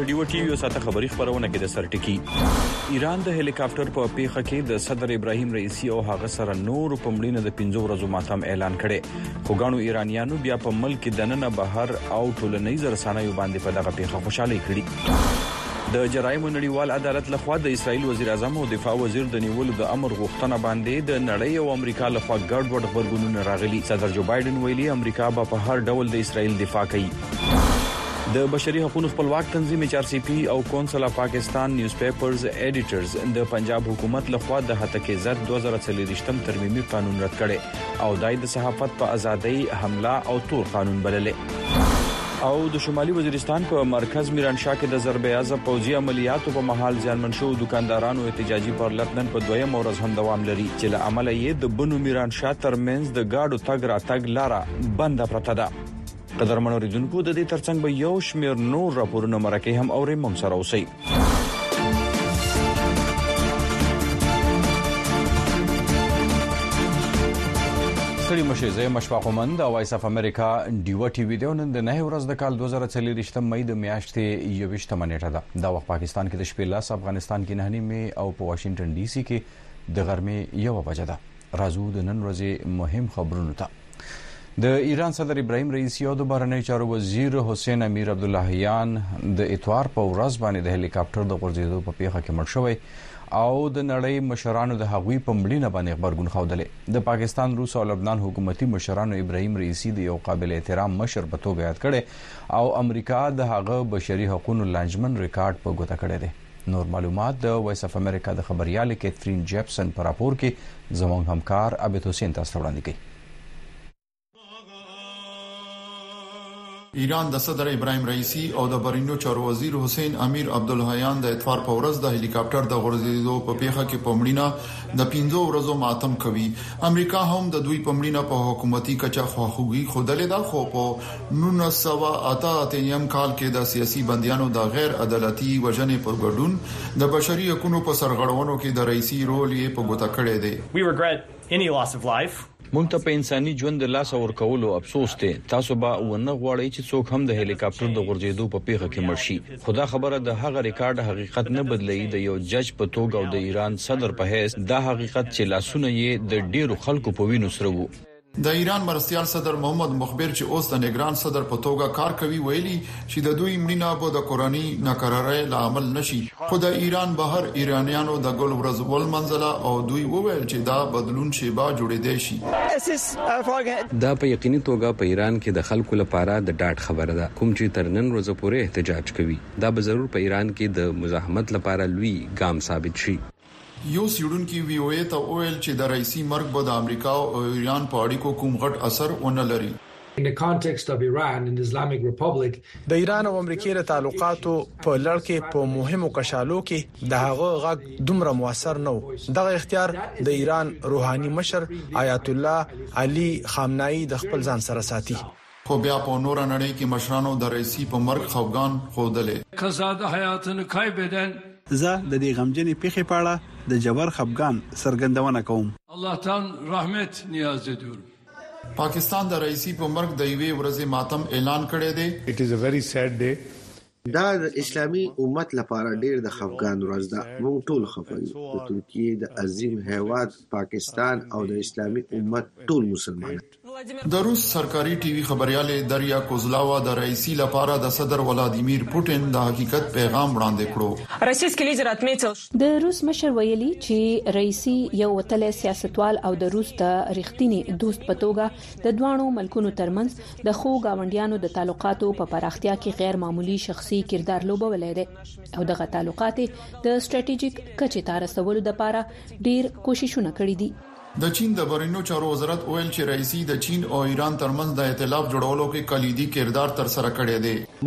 ډیو ټي وی ساته خبري خبرونه کې د سرټکی ایران د هلیکاپټر په پیښه کې د صدر ابراهیم رئیسی او هغه سره نور په مړینه د 15 ورځې ماتم اعلان کړي خو ګانو ایرانیانو بیا په ملک دننه بهر او ټولنیز رسنیو باندې په دغه پیښه خوشاله کړي د جرایمو نړیوال عدالت لخوا د اسرائیل وزیر اعظم او دفاع وزیر د نیولو د امر غوښتنه باندې د نړۍ او امریکا لخوا ګډوډ خبرګونونه راغلي صدر جو بایدن ویلي امریکا به په هر ډول د اسرائیل دفاع کوي د بشري حقوقو خپلواک تنظیم HRCP او کونسل اف پاکستان نیوز پیپرز ایډیټرز د پنجاب حکومت لخوا د هتک عزت 2023 ترمیمي قانون رد کړي او دای د صحافت په ازادۍ حمله او تور قانون بللې او د شمالي وزیرستان په مرکز میرانشاه کې د ضرب اعظم پوځي عملیاتو په محل ځانمن شو دکاندارانو احتجاجي پرلطنن په دویم ورځ هم دوام لري چې له عمله یې د بنو میرانشاه ترمنځ د گاډو تګ را تګ لاره بنده پرته ده قدرمنو ریدونکو د دې ترڅنګ به یو شمیر نور راپورونه مرکه هم اوري موږ سره اوسئ سړي مشه مشفاق ومن د وایس اف امریکا ډیو ټي وی د نن د 9 ورځ د کال 2023 مې د میاشتې 21 منېټه ده د وخت پاکستان کې د شپې لاس افغانستان کې 9 مې او په واشنگټن ډي سي کې د غرمې 1 بجه ده راځو د نن ورځې مهم خبرونه ته د ایران صدر ابراهیم رئیسی او د بهرنی چارو وزیر حسین امیر عبداللهیان د اتوار په ورځ باندې د هلیکاپټر د غورځېدو په پیښه کې مړ شوی او د نړۍ مشرانو د هغوی په مړینه باندې خبرګون خوندلې د پاکستان روس او لبنان حکومتي مشرانو ابراهیم رئیسی د یو قابل احترام مشر په توګه یاد کړي او امریکا د هغه بشري حقوقو لانجمن ریکارډ په ګوته کړی دی نور معلومات د وایس اف امریکا د خبريال کیترین جیپسن پر راپور کې زموږ همکار عبد حسین تاسو وړاندې کوي ایران د صدر ابراهیم رئیسی او د بهرنیو چارو وزیر حسین امیر عبداللهیان د اتوار په ورځ د هلیکاپټر د غورځېدو په پیښه کې په مړینه د 15 ورځو ماتم کوي امریکا هم د دوی په مړینه په حکومتي کچه خواخوږي خودلې ده خو په 1988 کال کې د سیاسي بنديانو د غیر عدالتي وژنې پر ګډون د بشري حقوقو په سرغړونو کې د رئیسی رول یې په ګوته کړی دی We regret any loss of life مونږ ته په انساني ژوند د لاس اور کولو افسوس دی تاسو به ونه غواړئ چې څوک هم د هلیکاپټر د غورځېدو په پیښه کې مړ شي خدا خبره د هغه ریکارډ حقیقت نه بدلوي د یو جج په توګه او د ایران صدر په حیث دا حقیقت چې لاسونه یې د ډیرو خلکو په وینو سره وو د ایران مرستيال صدر محمد مخبر چې اوس د نگران صدر په توګه کار کوي ویلي چې د دوی مړینه به د قرآني ناکرارۍ لامل نشي خو د ایران بهر ایرانیانو د ګل ورځ ول منځله او دوی وویل چې دا بدلون شیبه جوړېدای شي دا په یقیني توګه په ایران کې د خلکو لپاره د ډاډ خبره ده کوم چې تر نن ورځې پورې احتجاج کوي دا به ضرور په ایران کې د مزاحمت لپاره لوی ګام ثابت شي یو سیډونکو وی او ای ته ویل چې د رئیسی مرګ به د امریکا او ایران په اړیکو کوم غټ اثر ونه لري In the context of Iran and Islamic Republic د ایران او امریکای له تعلقاتو په لړ کې په مهمو کشالو کې د هغه غږ دومره موثر نه و دغه اختیار د ایران روحاني مشر آیت الله علي خامنه‌ای د خپل ځان سره ساتي خو بیا په نور نړۍ کې مشرانو د رئیسی په مرګ خوګان خودلې کساد حیاتن کایبدن زه د دې غمجنې پیښې په اړه د جبر خفګان څرګندونه کوم الله تعالی رحمت نیاز دور پاکستان د رئیسی په مرګ د یوې ورځې ماتم اعلان کړی دی It is a very sad day دا د اسلامي امت لپاره ډیر د خفګان ورځ ده موږ ټول خفه یو د ترکیه د عظیم هیواد پاکستان او د اسلامي امت ټول مسلمانان د روس سرکاري ټي وي خبريال دریا کوزلاوا د رئیسی لپاره د صدر ولادیمیر پوتین د حقیقت پیغام وړاندې کړو روسیسکي لیډر اتمیتل د روس مشر ویلي چې رئیسی یو وتله سیاستوال او د روس د ریښتینی دوست په توګه د دوانو ملکونو ترمنځ د خو گاونډیانو د تعلقاتو په پراختیا کې غیر معمولی شخصي کردار لوبولای دی او دغه تعلقات د سټریټیجیک کچې ته رسولو لپاره ډیر کوششونه کړي دي د چین د بهرنیو چارو وزارت ویل چې رئیسی د چین او ایران ترمنځ د ائتلاف جوړولو کې کلیدي کردار تر سره کړی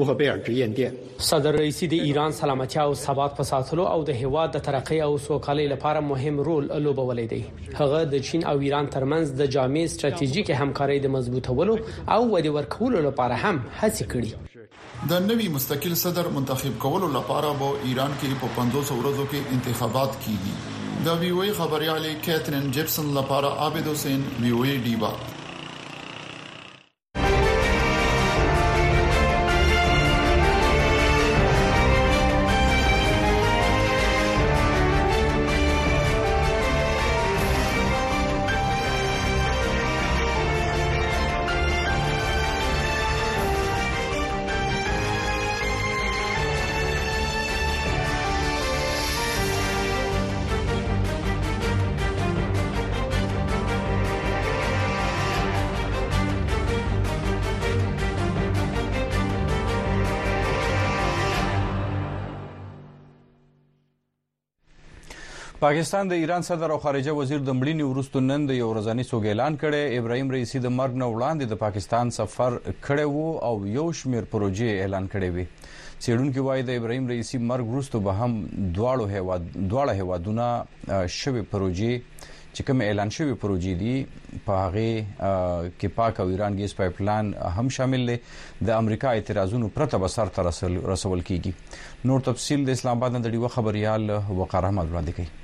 دی صدر رئیسی د ایران سلامتی او ثبات په ساتلو او د هیواد د ترقی او سوکالۍ لپاره مهم رول لوبولی دی هغه د چین او ایران ترمنځ د جامع ستراتیژیک همکارۍ د مضبوطولو او ودې ورکولو لپاره هم هڅې کړې د نوي مستقل صدر منتخب کولو لپاره به ایران کې په 500 ورځو کې انتخابات کیږي د وی او ای خبريال کیترین جیپسن لپاره عابد حسین وی او ای ډیوا پاکستان د ایران صدر او خارجه وزیر د مړینې وروسته نن د یو ورځني سوګ اعلان کړي. ابراهیم رئیسی د مرګ نه وړاندې د پاکستان سفر کړی وو او یو شمېر پروژې اعلان کړي وي. څېړونکو وایي د ابراهیم رئیسی مرګ وروسته به هم دواړه هیوادونه شوي پروژې چې کوم اعلان شوی پروژې دي په هغه کې پاک او ایران ګیس پایپلاین هم شامل دي. د امریکا اعتراضونو پرته به سر ته رسول کیږي. نور تفصیل د اسلام آباد نه د ډیوه خبريال وقار احمد وړاندې کوي.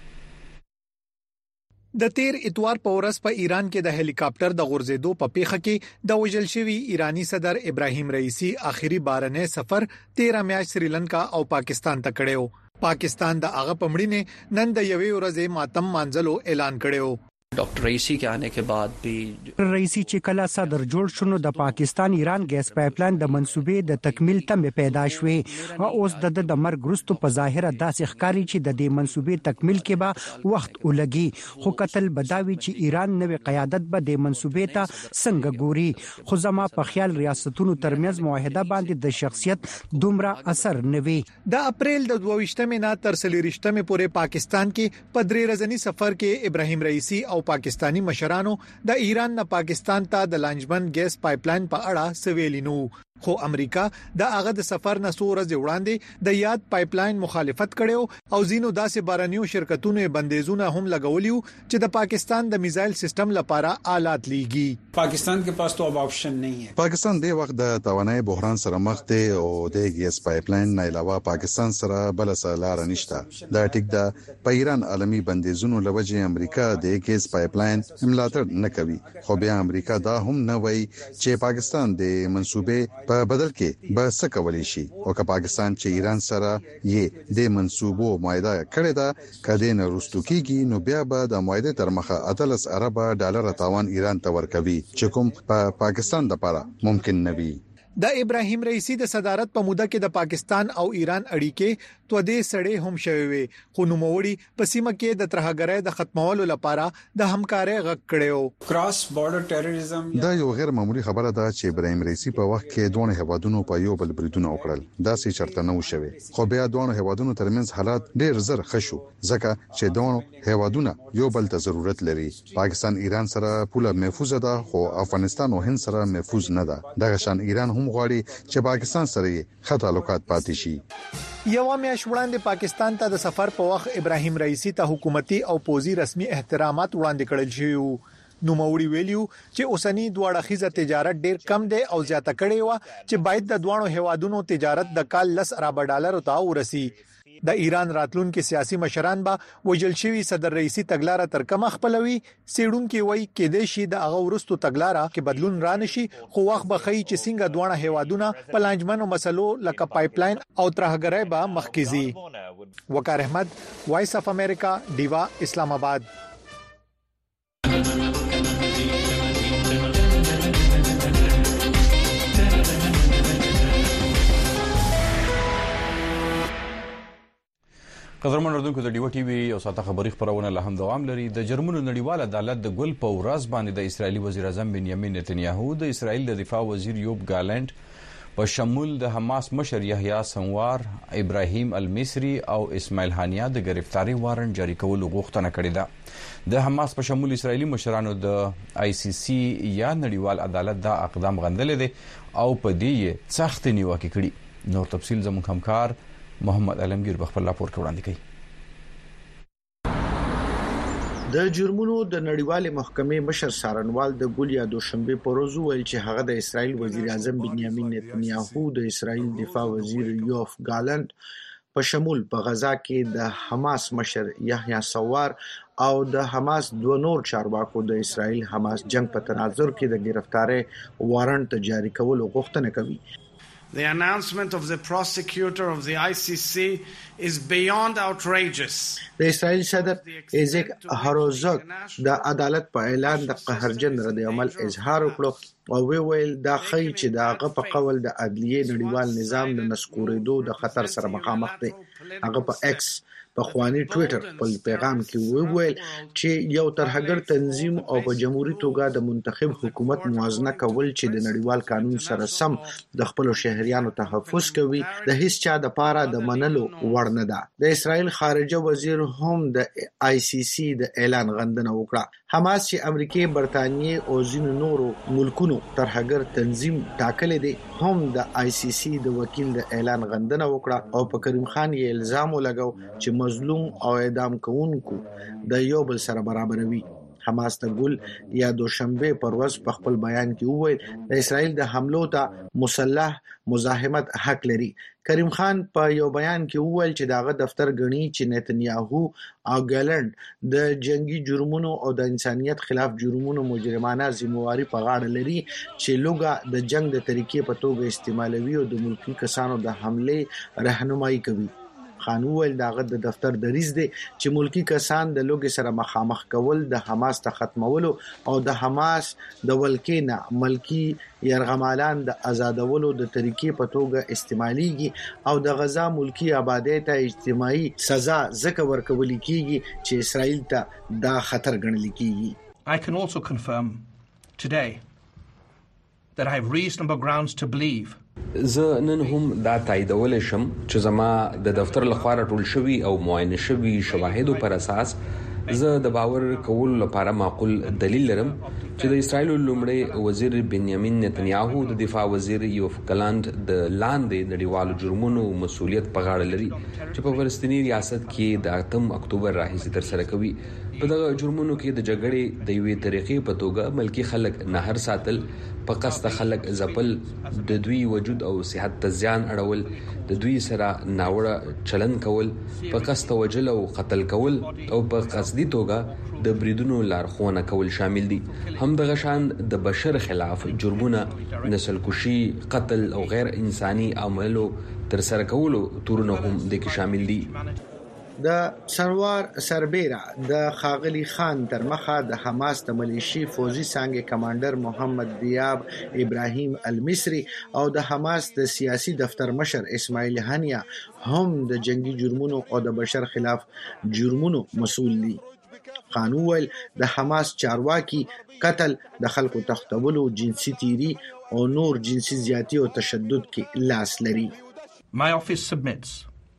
د تیر اتوار په ورځ په ایران کې د هلی کاپټر د غورځېدو په پیښه کې د وژل شوی ایرانی صدر ابراهیم رئیسی آخري بارنه سفر 13 میاشت سریلانکا او پاکستان ته کړو. پاکستان د هغه پمړینه نن د یوې ورځې ماتم مانځلو اعلان کړو. ډاکټر رئیسی के आने के बाद भी رئیسی چې کله صدر جوړ شونه د پاکستان ایران ګیس پایپلاین د منسوبې د تکمیل تمه پیدا شوې او اوس د مرګ وروسته په ظاهره داسې ښکاری چې د دې منسوبې تکمیل کې به وخت ولګي. خو قتل بداوي چې ایران نوې قیادت به د منسوبې ته څنګه ګوري. خو زما په خیال ریاستونو ترمنځ معاهده باندې د شخصیت دومره اثر نه وي. د اپریل د 22مې نه تر 23مې پورې پاکستان کې په 3 ورځني سفر کې ابراهیم رئیسی او پاکستانی مشرانو د ایران نه پاکستان ته د لانجمن ګیس پایپلاین په اړه سویلینو. خو امریکا د هغه د سفر نه څو ورځې وړاندې د یاد پایپلاین مخالفت کړو او زینو داسې بارانیو شرکتونو بندیزونه هم لګولیو چې د پاکستان د میزایل سیستم لپاره آلات لیږي. پاکستان के पास तो अब ऑप्शन नहीं है. پاکستان د وخت د توانای بحران سره مخ دی او د ګیس پایپلاین نه علاوه پاکستان سره بل څه لار نشته. دا ټیک ده په ایران عالمي بندیزونو لوجه امریکا د ګیس پایپلاین ملاتړ نه کوي. خو بیا امریکا دا هم نه وایي چې پاکستان د منسوبې په بدل کې به څه کولی شي او که پاکستان چې ایران سره یې د منسوبو معاهده کړې ده کله نه رستو کیږي نو بیا به د معاهده تر مخه $13 ارب تاوان ایران ته ورکوي چې کوم په پاکستان لپاره ممکن نه وي. د ابراهیم رئیسی د صدارت په موده کې د پاکستان او ایران اړیکې توده سړې هم شوي وي. خو نوموړي په سیمه کې د ترهګرۍ د ختمولو لپاره د همکارۍ غږ کړو. کراس بارډر ټیرریزم دا یو غیر معمولی خبره ده چې ابراهیم رئیسی په وخت کې دوه هیوادونو په یو بل بریدونه وکړل. دا سې چرته نه وشوي. خو بیا دوه هیوادونو ترمنځ حالات ډېر زر خشو ځکه چې دوه هیوادونه یو بل ته ضرورت لري. پاکستان ایران سره پوله محفوظ ده خو افغانستان او هند سره محفوظ نه ده. دغه شان ایران هم غواړي چې پاکستان سره ښه تعلقات پاتې شي. یو میاشت وړاندې پاکستان ته د سفر په وخت ابراهیم رئیسی ته حکومتي او پوزي رسمي احترامات وړاندې کړل شوی. نوموړي ویلیو چې اوسنی دواړه خيزه تجارت ډیر کم دی او زیاته کړي و چې باید د دوه هیوادونو تجارت د کال $10 ارب ته ورسي. د ایران راتلونکو سیاسي مشران به وجل شوی صدر رئیسی تګلارې تر کومه خپلوي. سیډونکو وایي کې د شي د هغه ورستو تګلارې کې بدلون را نشي خو وخت به خي چې څنګه دوه هیوادونه په لانجمنو مسلو لکه پایپلاین او ترهګرۍ به مخکېزي. وقار احمد وایس اف امریکا دیوا اسلام آباد. قدرمن اردوونکو د ډیو ټي وي او ساته خبري خبرونه له هم دوام لري. د جرمنو نړیوال عدالت د ګل په ورځ باندې د اسرایلی وزیر اعظم بنیامین نتنیاهو د اسرایل د دفاع وزیر یوب ګالنټ په شمول د حماس مشر یحیی سنوار، ابراهیم المصری او اسماعیل هانیه د گرفتاری وارنټ جاری کولو غوښتنه کړې ده. د حماس په شمول اسرایلی مشرانو د ICC یا نړیوال عدالت دا اقدام غندل دي او په دې سخت نیوکه کړې. نور تفصیل زموږ همکار محمد علمگیر بخپل راپور کې وړاندې کړي. د جرمونو د نړیوالې محکمې مشر سارنوال د ګول یا دوشنبه په ورځ ویل چې هغه د اسرایل وزیر اعظم بنیامین نتنیاهو، د اسرایل دفاع وزیر یوف ګالنټ په شمول په غزا کې د حماس مشر یحیی سنوار او د حماس دوه نور چارواکو د اسرایل حماس جنگ په تناظر کې د گرفتاری وارنټ جاری کولو غوښتنه کوي. The announcement of the prosecutor of the ICC is beyond outrageous. د اسرائیل صدر ایزک هروزک د عدالت په اعلان د قهرجن رد عمل اظهار وکړو او ویل دا خی چې دا غ په قول د عدلیه نړیوال نظام د نسکورېدو د خطر سره مخامخ دی. هغه په ایکس په خواني ټوئیټر په پیغام کې ویل چې یو ترهګر تنظیم او په جمهوریت توګه د منتخب حکومت موازنه کول چې د نړیوال قانون سره سم د خپل شهريانو تحفظ کوي د هیڅ چا د پاره د منلو وړ نه ده. د اسرائیل خارجه وزیر هم د ICC د اعلان غندنه وکړه. حماس چې امریکای، برتانیې او ځینو نورو ملکونو ترهګر تنظیم ټاکلې دي هم د ICC د وکیل د اعلان غندنه وکړه او په کریم خان یې الزام ولګاو چې مظلوم او اعدام کوونکو د یو بل سره برابروي. حماس د ګل یا دوشنبه پر ورځ په خپل بیان کې وویل د اسرائیل د حملو ته مسلح مزاحمت حق لري. کریم خان په یو بیان کې وویل چې داغه دفتر غني چې نتنیاهو او ګالند د جنگي جرمونو او د انسانيت خلاف جرمونو مجرمانه ذمہواری په غاړه لري چې لوګه د جنگ د طریقې په توګه استعمالوي او د ملکی کسانو د حمله رهنمایي کوي. خان وویل داغه د دفتر دریز دی چې ملکی کسان د لوګي سره مخامخ کول د حماس ته ختمولو او د حماس د ولکینا ملکی يرغمالان د آزادولو د طریقې په توګه استعماليږي او د غزا ملکی آبادی ته اجتماعي سزا ځکه ورکول کیږي چې اسرائیل ته دا خطر ګڼل کیږي. I can also confirm today that I have reasonable grounds to believe زه نن هم دا تاییدول شم چې زما د دفتر لخوا راټول شوی او معاینه شوی شواهدو پر اساس زه د باور کول لپاره معقول دلیل لرم چې د اسرائیل لومړی وزیر بنیامین نتنیاهو د دفاع وزیر یوف ګالند د لاندې نړیوالو جرمونو مسؤلیت په غاړه لري چې په فلسطینی ریاست کې د 8 اکتوبر راهیسې تر سره کوي. په دغه جرمونو کې د جګړې د یوې طریقې په توګه ملکی خلک نهر ساتل، په قصد خلک ځپل، د دوی وجود او صحت ته زیان اړول، د دوی سره ناوړه چلن کول، په قصد وجل او قتل کول او په قصدي توګه د بریدونو لارښوونه کول شامل دي. هم دغه شان د بشر خلاف جرمونه، نسل کشي، قتل او غیر انساني عملو تر سره کولو تورونه هم د کې شامل دي. د سروار سربیره د خاغلی خان تر مخه د حماس د ملیشي فوزي څنګه کمانډر محمد دیاب ابراهیم المصری او د حماس د سیاسي دفتر مشر اسماعیل هنیا هم د جنگي جرمونو او د بشر خلاف جرمونو مسؤل دي. قانون د حماس چارواکي قتل، د خلکو تختولو، جنسي تیری او نور جنسي زیاتی او تشدد کې لاس لري. My office submits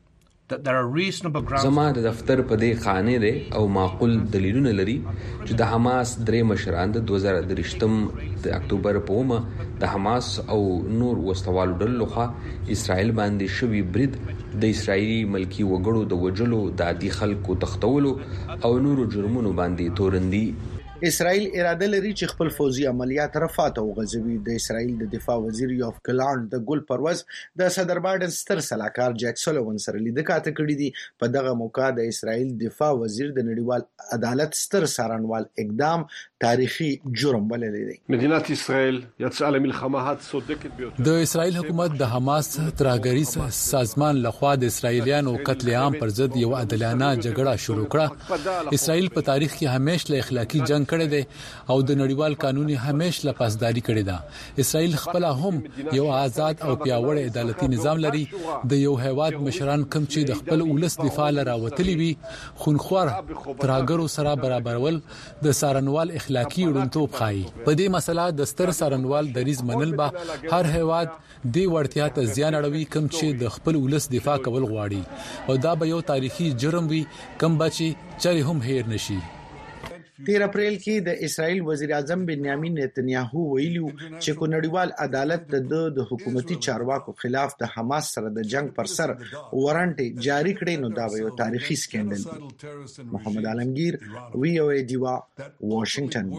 زما د دفتر په دې خانه دی او معقول دلیلونه لري چې د حماس درې مشران د 2023 د اکتوبر په ومه د حماس او نور وسوالو ډلو لخوا اسرائیل باندې شوی برید د اسرایلی ملکی وګړو د وجلو د عادي خلکو تختولو او نورو جرمونو باندې تورندي. اسرائیل اراده لري چې خپل فوزي عملیات رفاه ته وغځوي. د اسرائیل د دفاع وزیر یوف ګالند د ګل پرواز د صدر بایدن ستر سلاکار جیک سولوون سره لیدنه کړې دي. په دغه موقع د اسرائیل دفاع وزیر د نړیوال عدالت ستر څارنوال اقدام تاریخي جرم بللی دی. مدینه اسرائیل یتصل ملخمه صدقت بیوت د اسرائیل حکومت د حماس ترهګری سازمان لخوا د اسرایلیانو قتل عام پر ضد یو عادلانه جګړه شروع کړه. اسرائیل په تاریخ کې همیشه له اخلاقی جنگ کړی دی او د نړیوال قانوني همیشه له پاسداري کړی ده. اسرائیل خپل هم یو آزاد او پیاوړی عدالتي نظام لري. د یو هیواد مشران کوم چې د خپل ولس دفاع لراوتلی وي خونخوار ترهګرو سره برابرول د سارنوال اخلاقی ورونتوب خای. په دې مسله د ستر سارنوال دریز منل به هر هیواد دی ورتیا ته زیان اړوي کوم چې د خپل ولس دفاع کول غواړي او دا به یو تاریخي جرم وي کوم بچي چې هم هیر نشي. 13 اپریل کې د اسرائیل وزیر اعظم بنیامین نتنیاهو ویلو چې کو نړیوال عدالت د حکومتي چارواکو خلاف د حماس سره د جنگ پر سر وارنټ جاری کړي نو دا یو تاریخي سکندل دی. محمد عالمگیر VOA دیوا واشنگټن.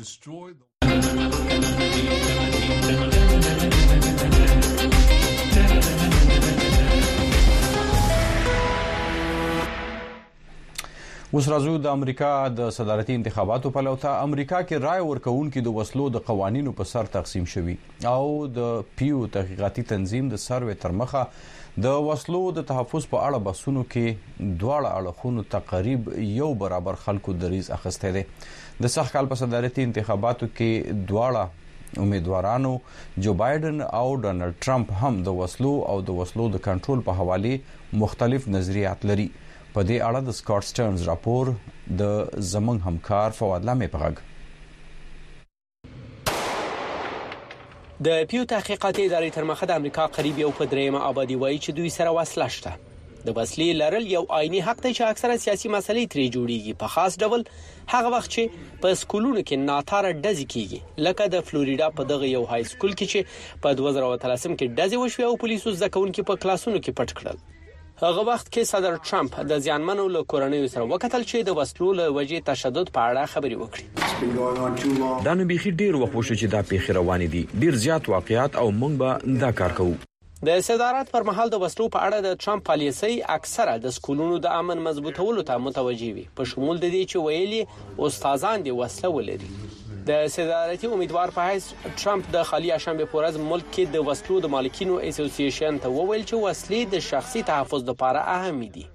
اوس راځو د امریکا د صدارتي انتخاباتو په لور ته. امریکا کې رائے ورکوونکي د وسلو د قوانینو په سر تقسیم شوي او د پیو تحقیقاتي تنظیم د سروې تر مخه د وسلو د تحفظ په اړه بحثونو کې دواړه اړخونو تقریبا یو برابر خلکو دریز اخیسته دي. د سخت کال په صدارتي انتخاباتو کې دواړه امیدوارانو جو بایدن او ډونالد ټرمپ هم د وسلو د کنټرول په حواله مختلف نظریات لري. په دې اړه د سکاټ سټرنز راپور د زمنګ همکار فواد لامې په غږ. د پیو تحقیقاتي ادارې تر مخه د امریکا قریب یو په دریمه آبادی وایي چې دوی سره وسله شته. د وسلې لرل یو آئینی حق دی چې اکثره سیاسي مسلې ترې جوړیږي، په خاص ډول هغه وخت چې په سکولونو کې ناتاره ډزې کیږي، لکه د فلوریدا په دغه یو های سکول کې چې په 2013 کې ډزې وشوې او پولیسو زده کوونکي په کلاسونو کې پټ کړل. هغه وخت کې صدر ټرمپ د ځانمنو له کورنیو سره وکتل چې د وسلو له وجې تشدد په اړه خبرې وکړي. دا نو بيخي ډیر وخت وشو چې دا پیښې روانې دي، ډیر زیات واقعیات او موږ به دا کار کوو. د صدارت پر مهال د وسلو په اړه د ټرمپ پالیسي اکثره د سکولونو د امن مضبوطولو ته متوجي وي، په شمول د دې چې ویلي استادان دي وسله ولري. د صدارتي امیدوار په حیث ټرمپ د خالي شنبه په ورځ ملک کې د وسلو د مالکینو اسوسییشن ته وویل چې وسلې د شخصي تحفظ لپاره اهمې دي.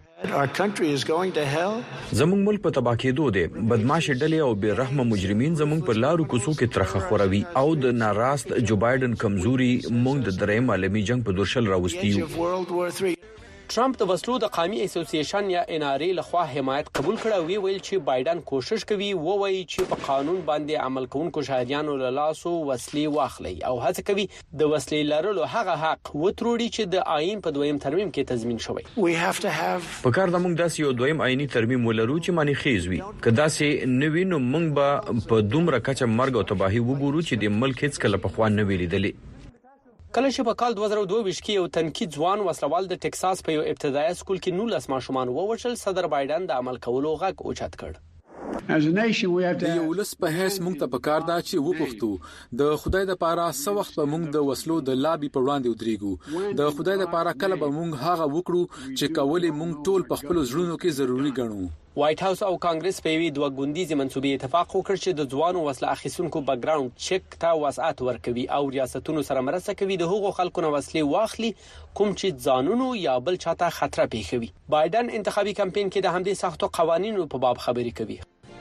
زمونږ ملک په تباہ کېدو دی. بدمعاش ډلې او بے رحمه مجرمین زمونږ په لارو کوڅو کې ترخه خوروي او د ناراست جو بایدن کمزوري مونږ د دریم عالمي جنگ په درشل راوستیو. ټرمپ د وسلو د قومي اسوسییشن یا NRA لخوا حمایت قبول کړ او ویل چې بایدن کوشش کوي ووایي چې په قانون باندې عمل کوونکو شهریانو له لاسو وسلې واخلي او هڅه کوي د وسلې لرلو هغه حق وتروړي چې د آئین په دویم ترمیم کې تضمین شوی. په کار د موږ داسې یو دویم آئینی ترمیم ولرو چې معنی خیز وي. کدا سي نوې نو موږ به په دومره کچه مرګ او تباہي وګورو چې د ملک هیڅ کله په خوان نه ویلیدلې. کله چې په کال 2022 کې یو تنکي ځوان وسلوال د ټکساس په یو ابتدایي سکول کې 19 ماشومان ووژل، صدر بایدن د عمل کولو غږ اوچت کړ. د یو ولس په هیڅ موږ ته پکار دا چې وپښتو د خدای د پاره سو وخت په موږ د وسلو د لابي په وړاندې ودرېګو. د خدای د پاره کله به موږ هغه وکړو چې کولې موږ ټول په خپل ژوندونو کې ضروری ګڼو. وایټ هاوس او کانګرس په وی دوه ګوندیزي منسوبې اتفاق وکړ چې د ځوانو وسله اخیستونکو بیک ګراوند چک ته وسعت ورکوي او ریاستونو سره مرسته کوي د هغو خلکو نه وسلې واخلي کوم چې ځانونو یا بل چاته خطر پیښوي. بایدن انتخابي کمپاین کې د همدې سختو قوانینو په باب خبرې کوي.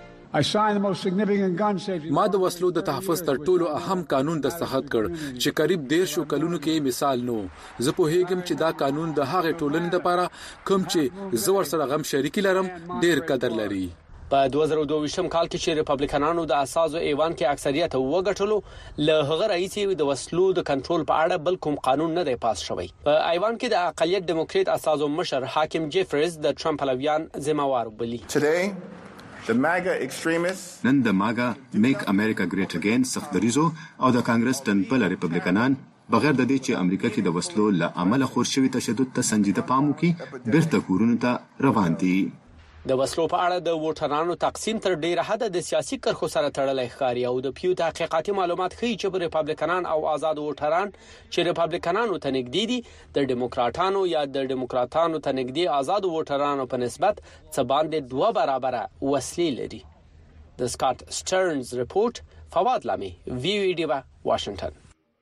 ما د وسلو د تحفظ تر ټولو اهم قانون دستخط کړ چې قریب 1.5 کلونو کې مثال نو. زه په هیګم چې دا قانون د هغه ټولنې لپاره کوم چې زور سره غم شریکی لرم ډیر قدر لري. په 2022 کال کې چې ریپابلیکانانو د اساسو ایوان کې اکثریت وګټلو، له هغه رئیس د وسلو د کنټرول په اړه بل کوم قانون نه دی پاس شوی. په ایوان کې د اقلیت ډیموکریټ اساسو مشر حاکم جیفریز د ټرمپ پلویان ذمہوار بلی. نن د ماګا میک امریکا ګریټ اگین سختدریزو او د کانګرس ټنپل ریپبلیکنان بغیر د دې چې امریکا کې د وسلو له عمله خور شوی تشدد ته سنجیده پام وکړي بیرته کورونو ته روان دي. د وسلو په اړه د ووټرانو تقسیم تر ډیره حد د سیاسي کرخو سره تړلی ښکاري او د پیو تحقیقاتي معلومات ښیي چې ریپابلیکنان او آزاد ووټران چې ریپابلیکنانو ته نږدې دي د ډیموکراټانو یا د ډیموکراټانو ته نږدې آزاد ووټرانو په نسبت څه باندې 2 برابره وسلې لري. د سکاټ سټرنز ریپورت، فواد لامي، وی وی ډی واشنگټن.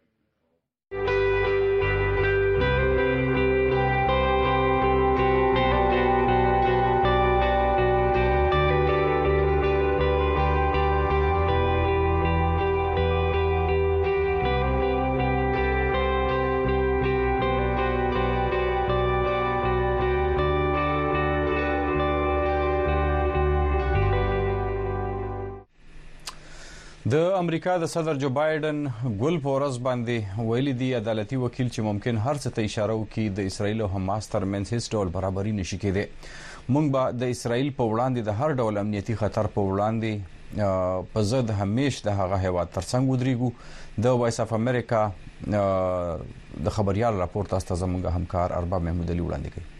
د امریکا د صدر جو بایدن ګل پورز باندې ویلي دی عدالتي وکیل چې ممکن هر څه ته اشاره وکړي د اسرایل او حماس ترمنځ هیڅ ډول برابري نشي کېدی. موږ به د اسرایل په وړاندې د هر ډول امنیتي خطر په وړاندې په ضد همیش د هغه هیواد ترڅنګ ودرېږو. د وایس اف امریکا د خبريال راپور تاسو زموږ همکار ارباب محمود علي وړاندې کوي.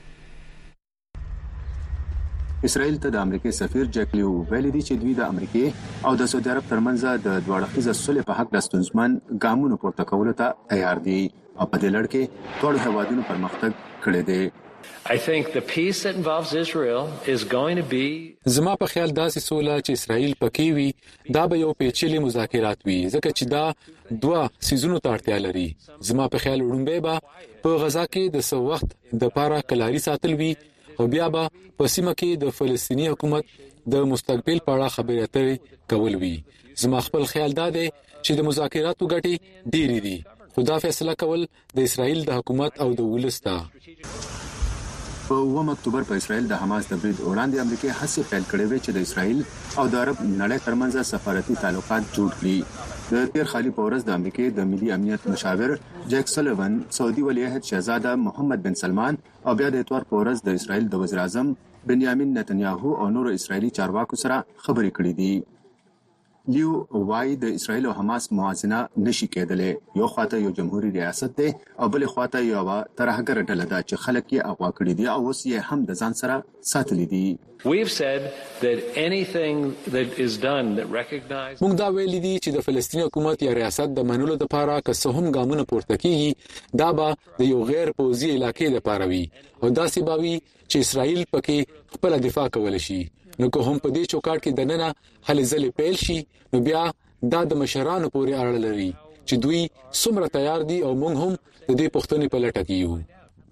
اسرائیل ته د امریکای سفیر جک لیو ویلي دی چې دوی د امریکای او د سعودي عرب ترمنځ د دوه اړخیزه صلح په حق د ستونزمن ګامونو پورته کولو ته تیار دي او په دې لړ کې ټول هیوادونو پرمختګ کړی دی. I think the peace that involves Israel is going to be زما په خیال داسې سوله چې اسرائیل پکې وي دا به یو پیچلي مذاکرات وي ځکه چې دا دوه سيزونو ته اړتیا لري. زما په خیال وړاندې به په غزا کې د څو وخت د پاره کلاري ساتل وي او بیا به په سیمه کې د فلسطینی حکومت د مستقبل په اړه خبرې اترې کول وی. زما خپل خیال دا دی چې د مذاکراتو ګټې ډېرې دي، خو دا فیصله کول د اسرائیل د حکومت او د ولس ده. په 9 اکتوبر په اسرائیل د حماس د برید وړاندې امریکا هڅې پیل کړې وې چې د اسرائیل او د عرب نړۍ ترمنځ سفارتي تعلقات جوړ کړي. د تیر خالي په ورځ د امریکا د ملي امنیت مشاور جیک سلیوان، سعودي ولیعهد شهزاده محمد بن سلمان او بیا د اتوار په ورځ د اسرائیل د وزیر اعظم بنیامین نتنیاهو او نورو اسرائیلي چارواکو سره خبرې کړې دي. لیو وای د اسرائیل او حماس موازنه نشي کېدلې. یو خواته یو جمهوریت ریاست دی او بل خواته یو ترهګر ډله ده چې خلک یې اغوا کړی دي او اوس یې هم د ځان سره ساتلي دي. We've said that anything that is done that recognizes موږ دا ویلي دي چې د فلسطیني حکومت یا ریاست د منلو لپاره که څه هم ګامونه پورته کیږي، دا به د یو غیر پوځي علاقې لپاره وي او دا سببوي چې اسرائیل پکې خپل دفاع کول شي. نو که هم په دې چوکاټ کې د ننه هلې ځلې پیل شي، نو بیا دا د مشرانو پورې اړه لري چې دوی څومره تیار دي او موږ هم د دې پوښتنې په لټه کې یو.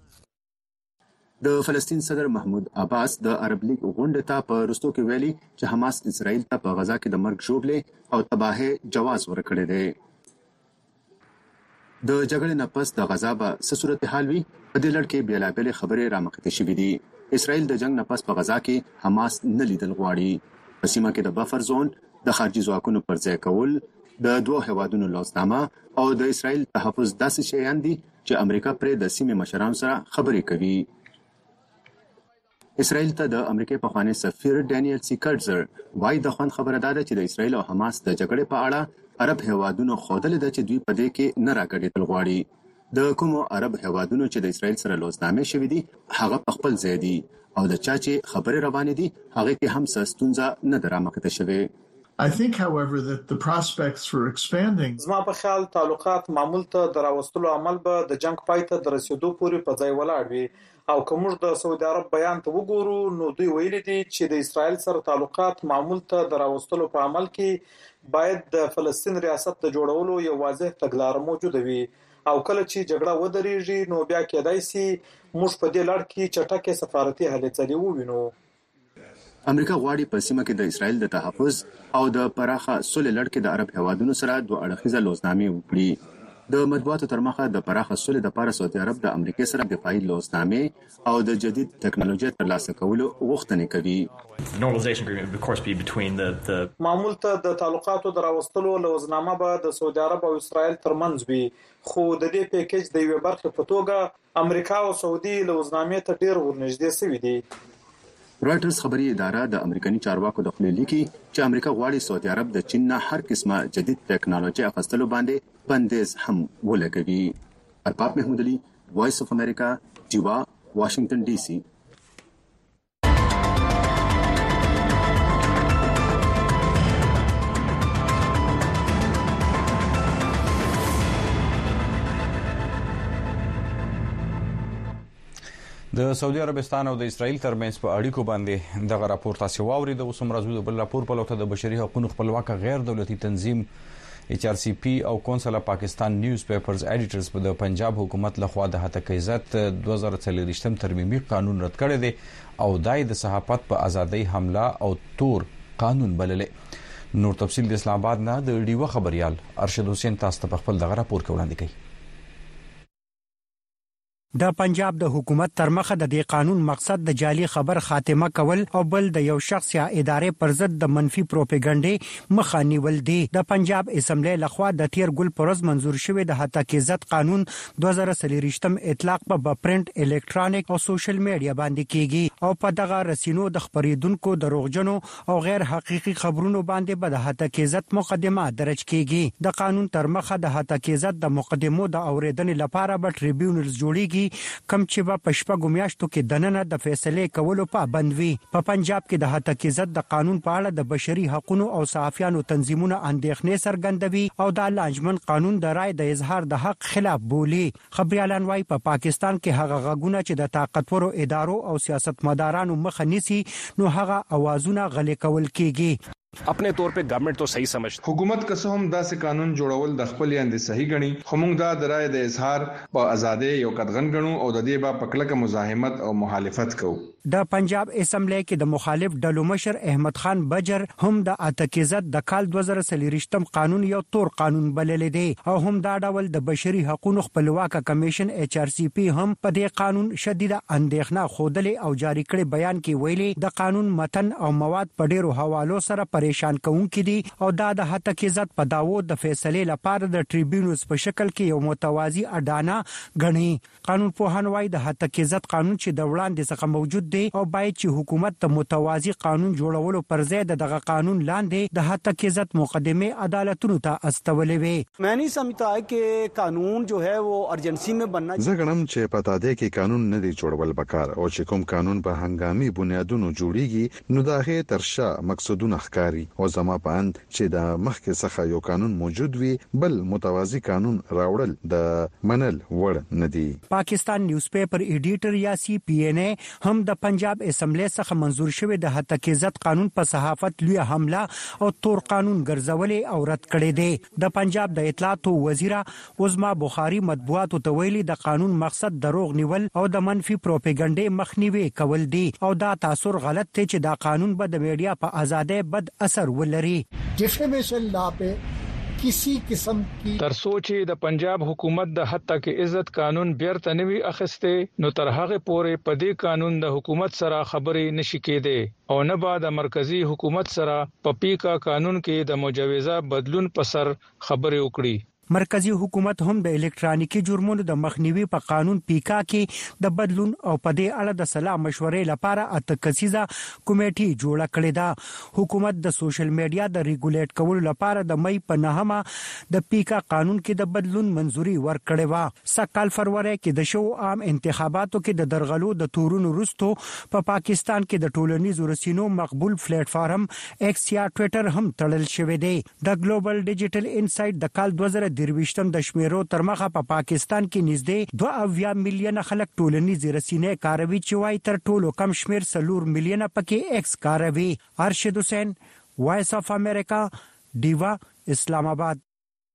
د فلسطین صدر محمود عباس د عرب لیگ غونډې ته په رستو کې ویلي چې حماس اسرائیل ته په غزا کې د مرګ ژوبلې او تباهي جواز ورکړی دی. د جګړې نه پس د غزا به څه صورتحال وي، په دې لړ کې بیلابېلې خبرې رامخته شوې دي. اسرائیل د جنگ نه پس په غزا کې حماس نه لیدل غواړي. په سیمه کې د بفر زون د خارجي ځواکونو پر ځای کول، د دوه هیوادونو لاسنامه او د اسرائیل تحفظ داسې شیان دي چې امریکا پرې د سیمې مشرانو سره خبرې کوي. اسرائیل ته د امریکا پخوانی سفیر ډانیل سی کټزر وایي د خوند خبره ده چې د اسرائیل او حماس د جګړې په اړه عرب هیوادونو خوده ده چې دوی په دې کې نه راګډېدل غواړي. د کومو عرب هیوادونو چې د اسرائیل سره لوزنامې شوې دي هغه په خپل ځای دي او د چا چې خبرې روانې دي هغه کې هم څه ستونزه نه درامخته شوې. I think however that the prospects for expanding زما په خیال تعلقات معمول ته دراوستلو عمل به د جنگ پای ته د رسیدو پورې په ځای ولاړ وي او کومر د سعودي عرب بیان ته وګورو نو دوی ویلي دي چې د اسرائیل سره تعلقات معمول ته دراوستلو په عمل کې باید د فلسطین ریاست د جوړولو یو واضح تګلارې موجوده وي او کله چې جګړه ودرېږي نو بیا کېدای شي موږ په دې لړ کې چټکه سفارتي هلې ځلې ووینو. امریکا غواړي په سیمه کې د اسرائیل د تحفظ او د پراخه سولې لړ کې د عرب هیوادونو سره دوه اړخیزه لوزنامې وکړي. د مطبوعاتو تر مخه د پراخه سولې لپاره سعودي عرب د امریکا سره دفاعي لوزنامې او د جدید ټکنالوژي ترلاسه کولو غوښتنې کوي. Normalization agreement would of course be between the معمول ته د تعلقاتو دراوستلو لوزنامه به د سعودي عرب او اسرائیل ترمنځ وي، خو د دې پیکیج د یوې برخې په توګه امریکا او سعودي لوزنامې ته ډېر ورنږدې شوي دي. رائټرز خبري اداره د امریکایي چارواکو د خپل لیکي چې امریکا غواړي سعودي عرب د چین نه هر قسمه جدید ټکنالوژي اخیستلو باندې بندیز هم ولګوي. ارباب محمود علي، وایس اف امریکا، جیوا، واشنگټن ډي سي. د سعودي عربستان او د اسرائیل ترمنځ په اړیکو باندې دغه راپور تاسو واوري. د اوسم راځو د بل راپور په لور د بشري حقوقو خپلواک غیر دولتي تنظیم HRCP او کونسل پاکستان نیوز پیپرز ایډیټرز په د پنجاب حکومت لخوا د حقوق عزت 2023 ترمیمي قانون رد کړی دی او دای د صحافت په ازادۍ حمله او تور قانون بللې. نور تفصیل د اسلام آباد نه د ډیو خبريال ارشد حسین تاسو ته خپل دغه راپور وړاندې کوي. د پنجاب د حکومت تر مخه د دې قانون مقصد د جعلي خبر خاتمه کول او بل د یو شخص یا ادارې پر ضد د منفي پروپاګاندا مخه نیول دي. د پنجاب اسمبلی لخوا د تیر ګل پرز منزور شوی د حقوق عزت قانون 2023 اطلاق په پرنٹ، الکترونیک او سوشل میډیا باندې کیږي او په دغه رسینو د خبرېدونکو دروغجنو او غیر حقيقي خبرونو باندې به د حقوق عزت مقدمه درج کیږي. د قانون تر مخه د حقوق عزت د مقدمو د اوریدنې لپاره به ټریبیونلز جوړیږي کم چې په شپږو میاشتو کې دننه د فیصله کولو پابند وي. په پنجاب کې د حقوق عزت د قانون په اړه د بشري حقوقو او صحافیانو تنظیمونه اندېښنې څرګندوي او د لانجمن قانون د رائے د اظهار د حق خلاف بولي. خبريالان وايي په پاکستان کې هغه غږونه چې د طاقتورو ادارو او سیاستمدارانو مخه نیسي نو هغه اوازونه غلي کول کیږي. अपने तौर पे गवर्नमेंट तो सही समझती हुकूमत कसम दاسې قانون جوړول د خپل یاندې صحیح غني خو موږ دا درای د اظهار په ازادي یو قدغن غنو او د دې با پکلک مزاحمت او مخالفت کوو. د پنجاب اسمبلی کې د مخالف ډلو مشر احمد خان بجر هم د اتکیزت د کال 2023 قانون یو تور قانون بللی دی او هم دا ډول د بشري حقوقو خپلواک کمیشن HRCP هم په دې قانون شدیده اندېښنه خوده او جاری کړي بیان کې ویلي د قانون متن او مواد په ډیرو حوالو سره پریشان کوونکي دي او دا د اتکیزت په داوو د فیصله لپاره د ټریبیونز په شکل کې یو متوازی اډانه غني. قانون پوهان وايي د اتکیزت قانون چې د وړاندې څخه موجود دی او باید چې حکومت د متوازی قانون جوړولو پر ځای دغه قانون لاندې د حق عزت مقدمه عدالتونو ته استولې وي. मैं नहीं समझता है कि कानून जो है वो अर्जेंसी में बनना زه غنم چې پتا دی کې قانون نه دی جوړول پکار او چې کوم قانون په هنګامي بنیادونو جوړیږي نو داغه ترشا مقصدونه ښکاری او زما پاند چې د مخکې څخه یو قانون موجود وي بل متوازی قانون راوړل د منل وړ نه دی. پاکستان نیوز پیپر ایډیټر یا CPN هم د پنجاب اسمبلی څخه منزور شوی د حق عزت قانون په صحافت لوی حمله او تور قانون ګرځولې او رد کړي دي. د پنجاب د اطلاعات وزیر عظما بخاری مطبوعات ته ویلي د قانون مقصد دروغ نیول او د منفي پروپاګاندا مخنیوي کول دي او دا تاثیر غلط دی چې دا قانون به د میډیا په ازادۍ بد اثر ولري. ډیفیمیشن لا په کسی قسم کی تر سوچي د پنجاب حکومت د حق عزت قانون بیرته نوي اخسته نو تر هغه پورې په دې قانون د حکومت سره خبرې نشي کېده او نه بعد مرکزی حکومت سره په پیکا قانون کې د مجوزه بدلون پر سر خبرې وکړي. مرکزی حکومت هم د الکترونیکی جرمونو د مخنیوي په قانون پیکا کې د بدلون او په دې اړه د صلاح مشورې لپاره اتکسیزه کمیټه جوړه کړې ده. حکومت د سوشل میډیا د ریګولیټ کولو لپاره د مئی په 9 د پیکا قانون کې د بدلون منزوري ورکړې و. سکهال فروری کې د شو عام انتخاباتو کې د درغلو د تورونو وروسته په پاکستان کې د ټولنیزو رسنیو مقبول پلیټ فارم ایکس یا ټوئیټر هم تړل شوی دی. د ګلوبل ډیجیټل انسایټ د کال 2023 د شمیرو تر مخه په پاکستان کې نږدې 2 میلیونه خلک ټولنیزې رسنۍ کاروي چې وايي تر ټولو کم شمیر 4 میلیونه پکې ایکس کاروي. ارشد حسین وایس اف امریکا دیوا اسلام آباد.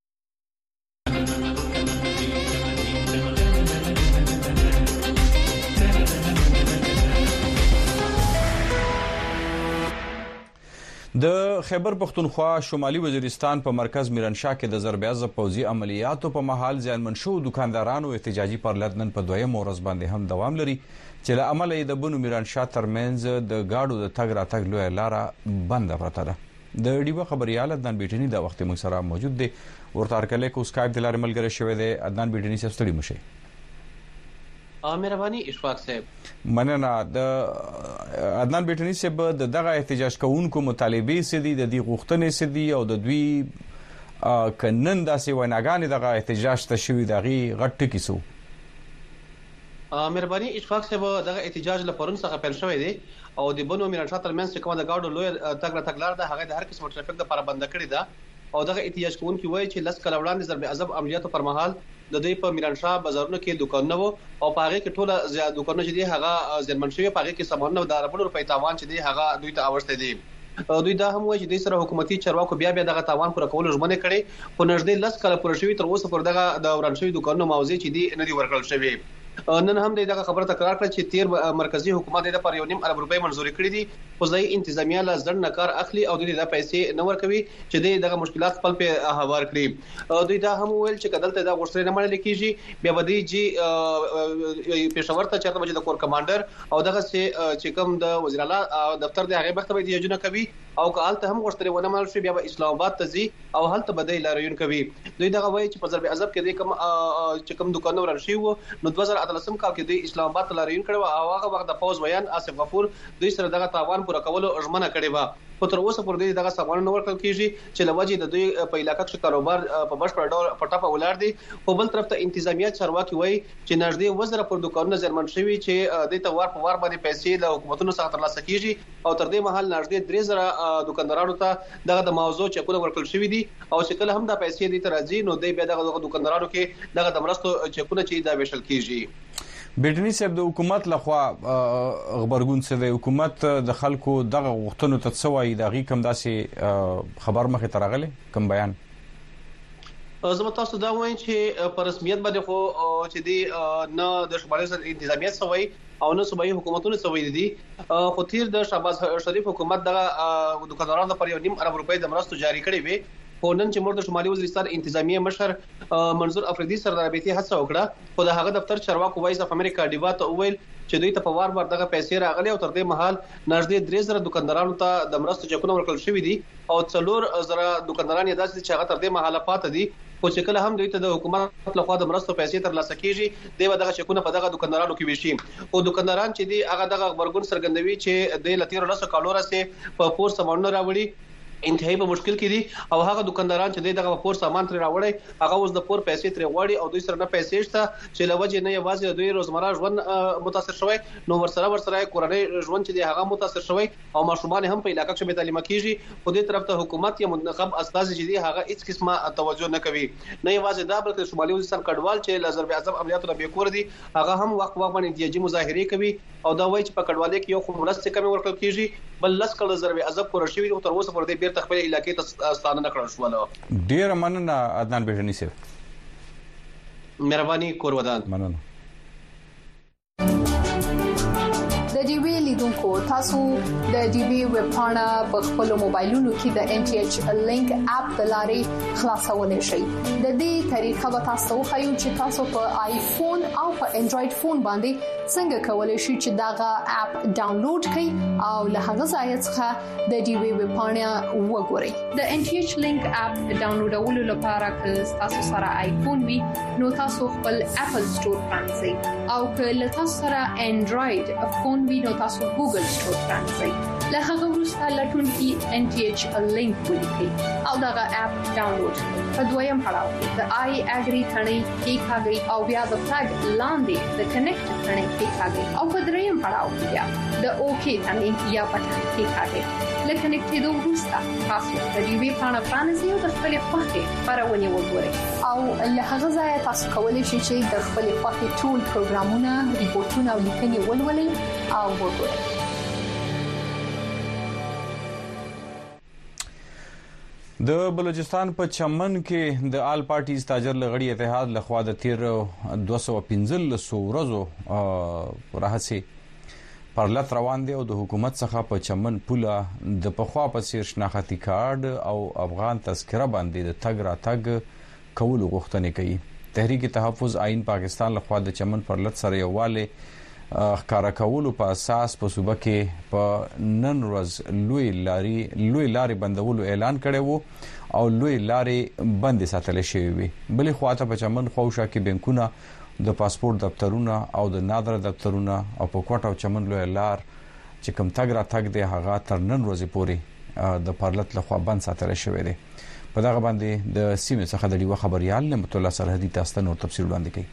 د خیبر پختونخوا شمالي وزیرستان په مرکز میرنشاه کې د ضربیاز پوځي عملیاتو په محل ځانمن شو دکاندارانو احتجاجي پرلدنن په دویم ورځ باندې هم دوام لري چې له عمله د بنو میرنشاه ترمنځ د گاډو د تګ راتګ لوی لاره بند پرته ده. د ډیبه خبريال عدنان بیټنی د وخت موږ سره موجود دی ورته ارکلې کو سکایپ د لارې ملګری شوی دی. عدنان بیټنی څه ستړي مشه مهرباني اشفاق صاحب مننه. د عدنان بیٹنی صاحب دغه احتجاج کوونکو مطالبه سدي د دې غوښتنې سدي او د دوی کنن داسې وناګانې دغه احتجاج ته شوی دغه غټ کیسو. مهرباني اشفاق صاحب دغه احتجاج له پرون څخه پیل شوی دی او د بنو میرنشاه ترمنځ کومه د گاډو لوی تګ راتګ لار ده هغه د هر قسم ټرافیک د پابند کړی ده او دغه احتجاج کوونکي وایي چې لس کال وړاندې ضرب عذاب عملیاتو پر مهال د دوی په میرنشاه بازارونو کې دکانونه وو او په هغه کې ټوله زیات دکانونه چې دي هغه ځنمن شوی په هغه کې سامانونه د اربونو روپۍ تاوان چې دي هغه دوی ته اوښته دي. دوی دا هم وایي چې د سره حکومتي چارواکو بیا دغه تاوان پر کول ژمنه کړي خو نږدې لس کال پوره شوی تر اوسه پر دغه د وران شوی دکانونو موضوع چې دي نه دي ورکړل شوی. نن هم دغه خبره تکرار کړه چې تیر مرکزی حکومت د پر 1.5 ارب روپۍ منزوري کړې دي خو ځای انتظامیه له ځړ نه کار اخلي او دوی د پیسې نه ورکوي چې دغه مشکلات خپل په هوار کړي. دوی دا هم ویل چې کدلته دا غوښتنه نه منل کیږي بیا بدی چې پېښور ته چرته د کور کمانډر او دغه چې کوم د وزیر اعلی دفتر د هغه مخته دی یوجنه کوي او کالته هم غوښتنه ونه منل شي بیا اسلام آباد ته ځي او هلته بدی لاریون کوي. دوی دغه وایي چې په ضرب عذاب کې کوم چې کوم دکانونه وران شي وو نو 2013 کال کې د اسلام آباد لاریون کړو او هغه وخت د فوز بیان آصف غفور دوی سره دغه تاوان پوره کولو ژمنه کړې و خو تر اوسه پر دې دغه سامان نه ورکړل کیږي چې لوجه د دوی په علاقې کې کاروبار په بشپړ ډول پټاپه ولر دي. په بل طرف ته انتظامیه چارواکي وایي چې نږدې وزره پر دکانونو ځرمن شوی چې د توار په وار باندې پیسې له حکومتونو څخه ترلاسه کیږي او تر دې مهال نږدې 3000 دکاندارانو ته دغه د موضوع چکونه ورکړل شوی دي او چې کله هم دا پیسې دي ترځي نو د بیا دغه دکاندارانو کې دغه د مرستو چکونه چې دا ویشل کیږي. بیټنی صاحب د حکومت لخوا خبرګون څه د حکومت د خلکو دغه غوښتنو ته څه وایي د غي کم داسې خبر مخه ترغله کم بیان زما تاسو دا وایم چې په رسمیت باندې خو چې دی نه د شمالي انتظامیت سوي او نه صوبایي حکومتونو سوي دي خو تیر د شهباز شریف حکومت د دکاندارانو لپاره 1.5 ارب روپۍ د مرستو جاری کړې وي خو نن چې موږ د شمالي وزیرستان انتظامیه مشر منظور افریدي سره د رابطې هڅه وکړه خو د هغه دفتر چارواکو وایس اف امریکا ډیبا ته ویل چې دوی ته په وار وار دغه پیسې راغلي او تر دې مهال نږدې 3000 دکاندارانو ته د مرستو چکونه ورکړل شوې دي او 4000 دکانداران یې داسې چې هغه تر دې مهال پاتې دي خو چې کله هم دوی ته د حکومت لخوا د مرستو پیسې ترلاسه کیږي دوی دغه چکونه په دغه دکاندارانو کې ویشي او دکانداران چې دي هغه دغه خبرګون څرګندوي چې د لتیر لاسو کالو راځي په پور سامانونه راوړي انتهایی په مشکل کې دي او هغه دکانداران چې دغه پور سامان تر راوړي هغه اوس د پور پیسې تر غواړي او دوی سره نه پیسې شته چې لوجه نه یوازې دوی روزمره ژوند متاثر شوی نو ورسره کورنۍ ژوند چې دی هغه متاثر شوی او ماشومان هم په علاقې کې به تعلیم کیږي خو دې طرف ته حکومت یا منتخب استاذ چې دی هغه هیڅ قسمه توجه نه کوي نه یوازې دا بلکې شمالي وزیرستان کډوال چې لزر اعظم عملیاتو به کور دي هغه هم وخت باندې احتجاجي مظاهره کوي او دا وایي چې په کډوالۍ کې یو خو مرسته کمی ورکړل کیږي بل لس کله زر اعظم کور شوی او تر اوسه پر دې بیرته خپل علاقې ته ستانه نه کړل شو ډیر مننه عدنان بیٹنی صاحب مهرباني کور ودان مننه د ډي وی لیدونکو تاسو د ډي وی ویب پاڼه په خپل موبایلونو کې د ان ټي ایچ لینک اپ د لارې خلاصولای شئ د دې طریقه به تاسو خو چې تاسو په آیفون او په انډراید فون باندې څنګه کولای شئ چې داغه اپ ډاونلوډ کړئ او له هغه ځای څخه د ډي وی ویب پاڼه وګورئ د ان ټي ایچ لینک اپ ډاونلوډولو لپاره که تاسو سره آیفون وي نو تاسو خپل اپل سٹور پرانځئ او که تاسو سره انډراید فون وینو تاسو ګوګل سٹور پرانځئ له هغه وروسته لټون کې ان ټي ایچ لینک ولیکئ او دغه اپ ډاونلوډ کړئ په دویم پړاو کې د آی اګری ثنې کې کاږي او بیا د فلګ لاندې د کنیکټ ثنې کې کاږي او په دریم پړاو کې بیا د اوکی ثنې یا بټن کې کاږي لکه کنیکټېدو وروسته تاسو د دې وی پاڼه پرانځئ او د خپل خوښې خبرونه وګورئ او له هغه ځای تاسو کولی شئ چې د خپل خوښې ټول پروګرامونه ریپورتونه او لیکنې ولولئ او وګورئ د بلوچستان په چمن کې د آل پارټیز تاجر لغړی اتحاد لخوا د تیر 215 ورځو راهسي پرلط روان دي او د حکومت څخه په چمن پوله د پخوا په سیر شناختی کارت او افغان تذکره باندې د تګ را تګ کول غوښتنه کوي تحریک تحفظ آئین پاکستان لخوا د چمن پرلط سره یواله ښکارا کولو په اساس په صوبه کې په نن ورځ لوی لاري بندولو اعلان کړی وو او لوی لاري بند ساتل شوی وي بلې خواته په چمن خوشا کې بانکونه د پاسپورت دفترونه او د نادر دفترونه او په کوټه او چمن لوی لار چې کوم تګ را تګ دی هغه تر نن ورځې پورې د پرلط لخوا بند ساتل شوی دی په دغه باندې د سیمې څخه د ډیوه خبريال نعمت الله سرحدي تاسو نور تفصیل وړاندې کوي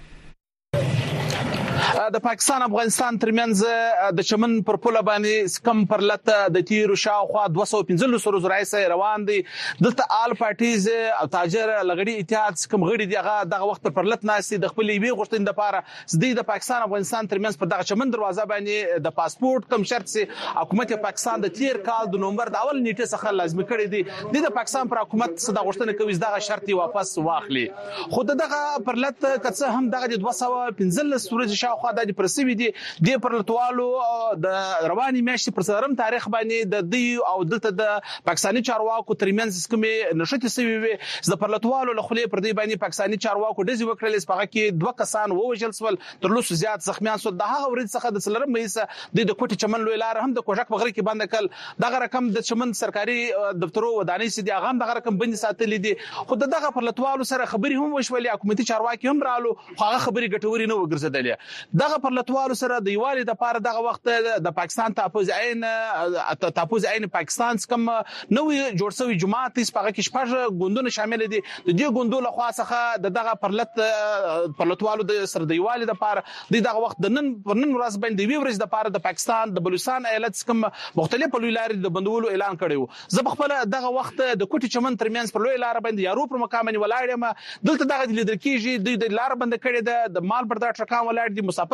د پاکستان افغانستان ترمنځ د چمن پر پوله باندې کم پرلط د تیر شاوخوا 215 ورځې راځي روان دي دلته آل پارټیز او تاجر لغړی اتحاد کم غړي دی هغه دغه وخت پرلط ناشتي د خپل وی غوښتنې لپاره د پاکستان افغانستان ترمنځ په دغه چمن دروازه باندې د پاسپورت کم شرط سي حکومت پاکستان د تیر کال د نومبر د اول نیټه څخه لازمي کړی دی د پاکستان پر حکومت صدا غوښتنه کوي دغه شرط واپس واخلي خو دغه پرلط کڅه هم دغه 215 ورځې شاوخوا د پرسوي دي د پرلطوالو د رواني میاشتې پر څلورم تاریخ باندې د دی او دلته د پاکستاني چارواکو ترمنځ کومه نشته سوي وي د پرلطوالو له خلې پر دی باندې پاکستاني چارواکو د وکړل سپغه کې دوه کسان ووجل سول تر لوس زیات زخمیان سول د هغه ورځ څخه د څلورم مېسه د کوټه چمن لوی لار هم د کوشک بغیر کې بند کړ دغه رقم د چمن سرکاري دفترو ودانۍ سي دي هغه دغه رقم بند ساتلې دي خو دغه پرلطوالو سره خبري هم وشولې حکومتي چارواکي هم رالو هغه خبري ګټوري نه وګرځیدلې دغه پرلطوالو سره د یوالي د پاره دغه وخت د پاکستان تحفظ عین پاکستان کوم نوې جوړ شوی جماعت سپغه کې شپږ ګوندونه شامل دي د دې ګوندو له خوا څخه دغه پرلطوالو د سره د یوالي د پاره دغه وخت د نن ورځ باندې وی ورځ د پاره د پاکستان د بلوچستان ایالت کوم مختلف لوی لارې د بندولو اعلان کړی زه خپل دغه وخت د کوټي چمن ترمنځ پر لوی لار باندې یارو پر مقام باندې ولاړم دلته دغه لیدل کیږي د لار بند کړي د مال بردار ټرکان ولاړ دي مسافر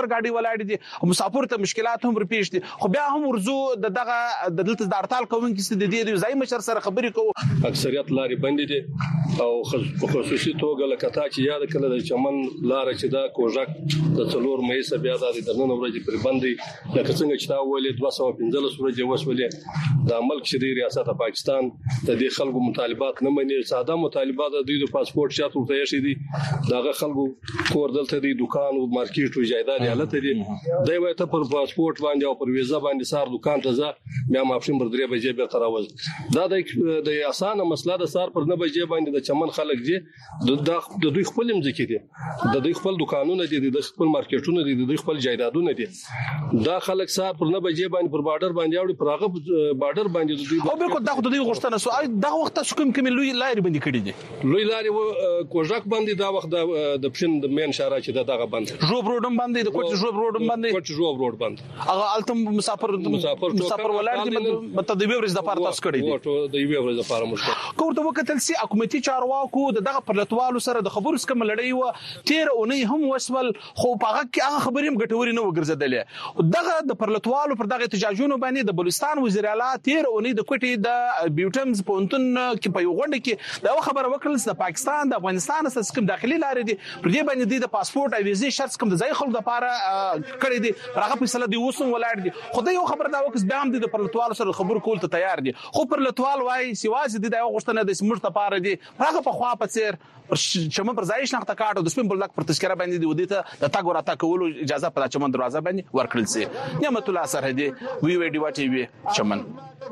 مسافر ګاډي ولاړ دي مسافر ته مشکلات هم ورپېښ دي خو بیا هم ورزو دغه د دلته د هړتال کوونکي ست د دې ځای مشر سره خبرې کوو اکثریت لارې بندې دي او خصوصي توګه لکه تا چې یاد کړل د چمن لار چې دا کوژک د څلور مې بیا د نن ورځې پر باندې لکه څنګه چې تا ولې 215 ورځې وسولې د عمل کې د ریاست پاکستان د دې خلکو مطالبات نه مني ساده مطالبات د دوی د پاسپورت شاتو ته شي دي داغه خلکو کور دلته دی دکان او مارکیټ او جایداد حالت دي دوی وایي ته پر پاسپورت باندې او پر ویزا باندې سار دکان ته ځه بیا ماپښین پر 3 بجې به تراوز دا د اسانه مسله د سار پر 9 بجې باندې د چمن خلک دي د دوی خپل مځکې دي د دوی خپل دکانونه دي د خپل مارکیټونه دي د دوی خپل جایدادونه دي دا خلک سار پر 9 بجې باندې پر بارډر باندې اوړي پر هغه بارډر باندې دوی او بالکل دا خو د دوی غوښتنه سو دا وخت کوم لوی لارې باندې کړی دي لوی لارې کوژک باندې دا وخت د پښین د مین شارع چې دغه بند جوب روډم باندې د کوټ جوب روډم باندې کوټ جوب روډ باندې هغه التم مسافر ولر دي مته د ویورز د پاره تاسو کړی دي د ویورز د پاره مشکل کوته وکتل سي حکومتي چارواکو دغه پرلتوالو سره د خبرو سکم لړۍ و تیر اونۍ هم وسول خو پاغه کې هغه خبرې هم ګټوري نه وګرځیدلې دغه د پرلتوالو پر دغه احتجاجونو باندې د بلوچستان وزیر اعلی تیر اونۍ د کوټي د بیوټمز پونتون کې په یو غونډه کې دا خبره وکړل د پاکستان د افغانستان سره سکم داخلي لارې دي پر دې باندې د پاسپورت او ویزې شرط کوم د ځای خلکو لپاره کړی دي هغه فیصله دی وسوم ولاړ دي خدای یو خبر دا وکړ بیا هم د پرلتوالو سره خبرو کول ته تیار دي خو پرلتوال وای سیواز دي دا غوښتنه د سمړ لپاره دي هغه په خوا په څیر چمن پر ځای شناخته کارت د سپین بلډک پر تذکره باندې دی ودیته د تاګ ورته کولو اجازه په چمن دروازه باندې ورکړل سي نعمت الله سرحدي وی ډی وا ټي وی چمن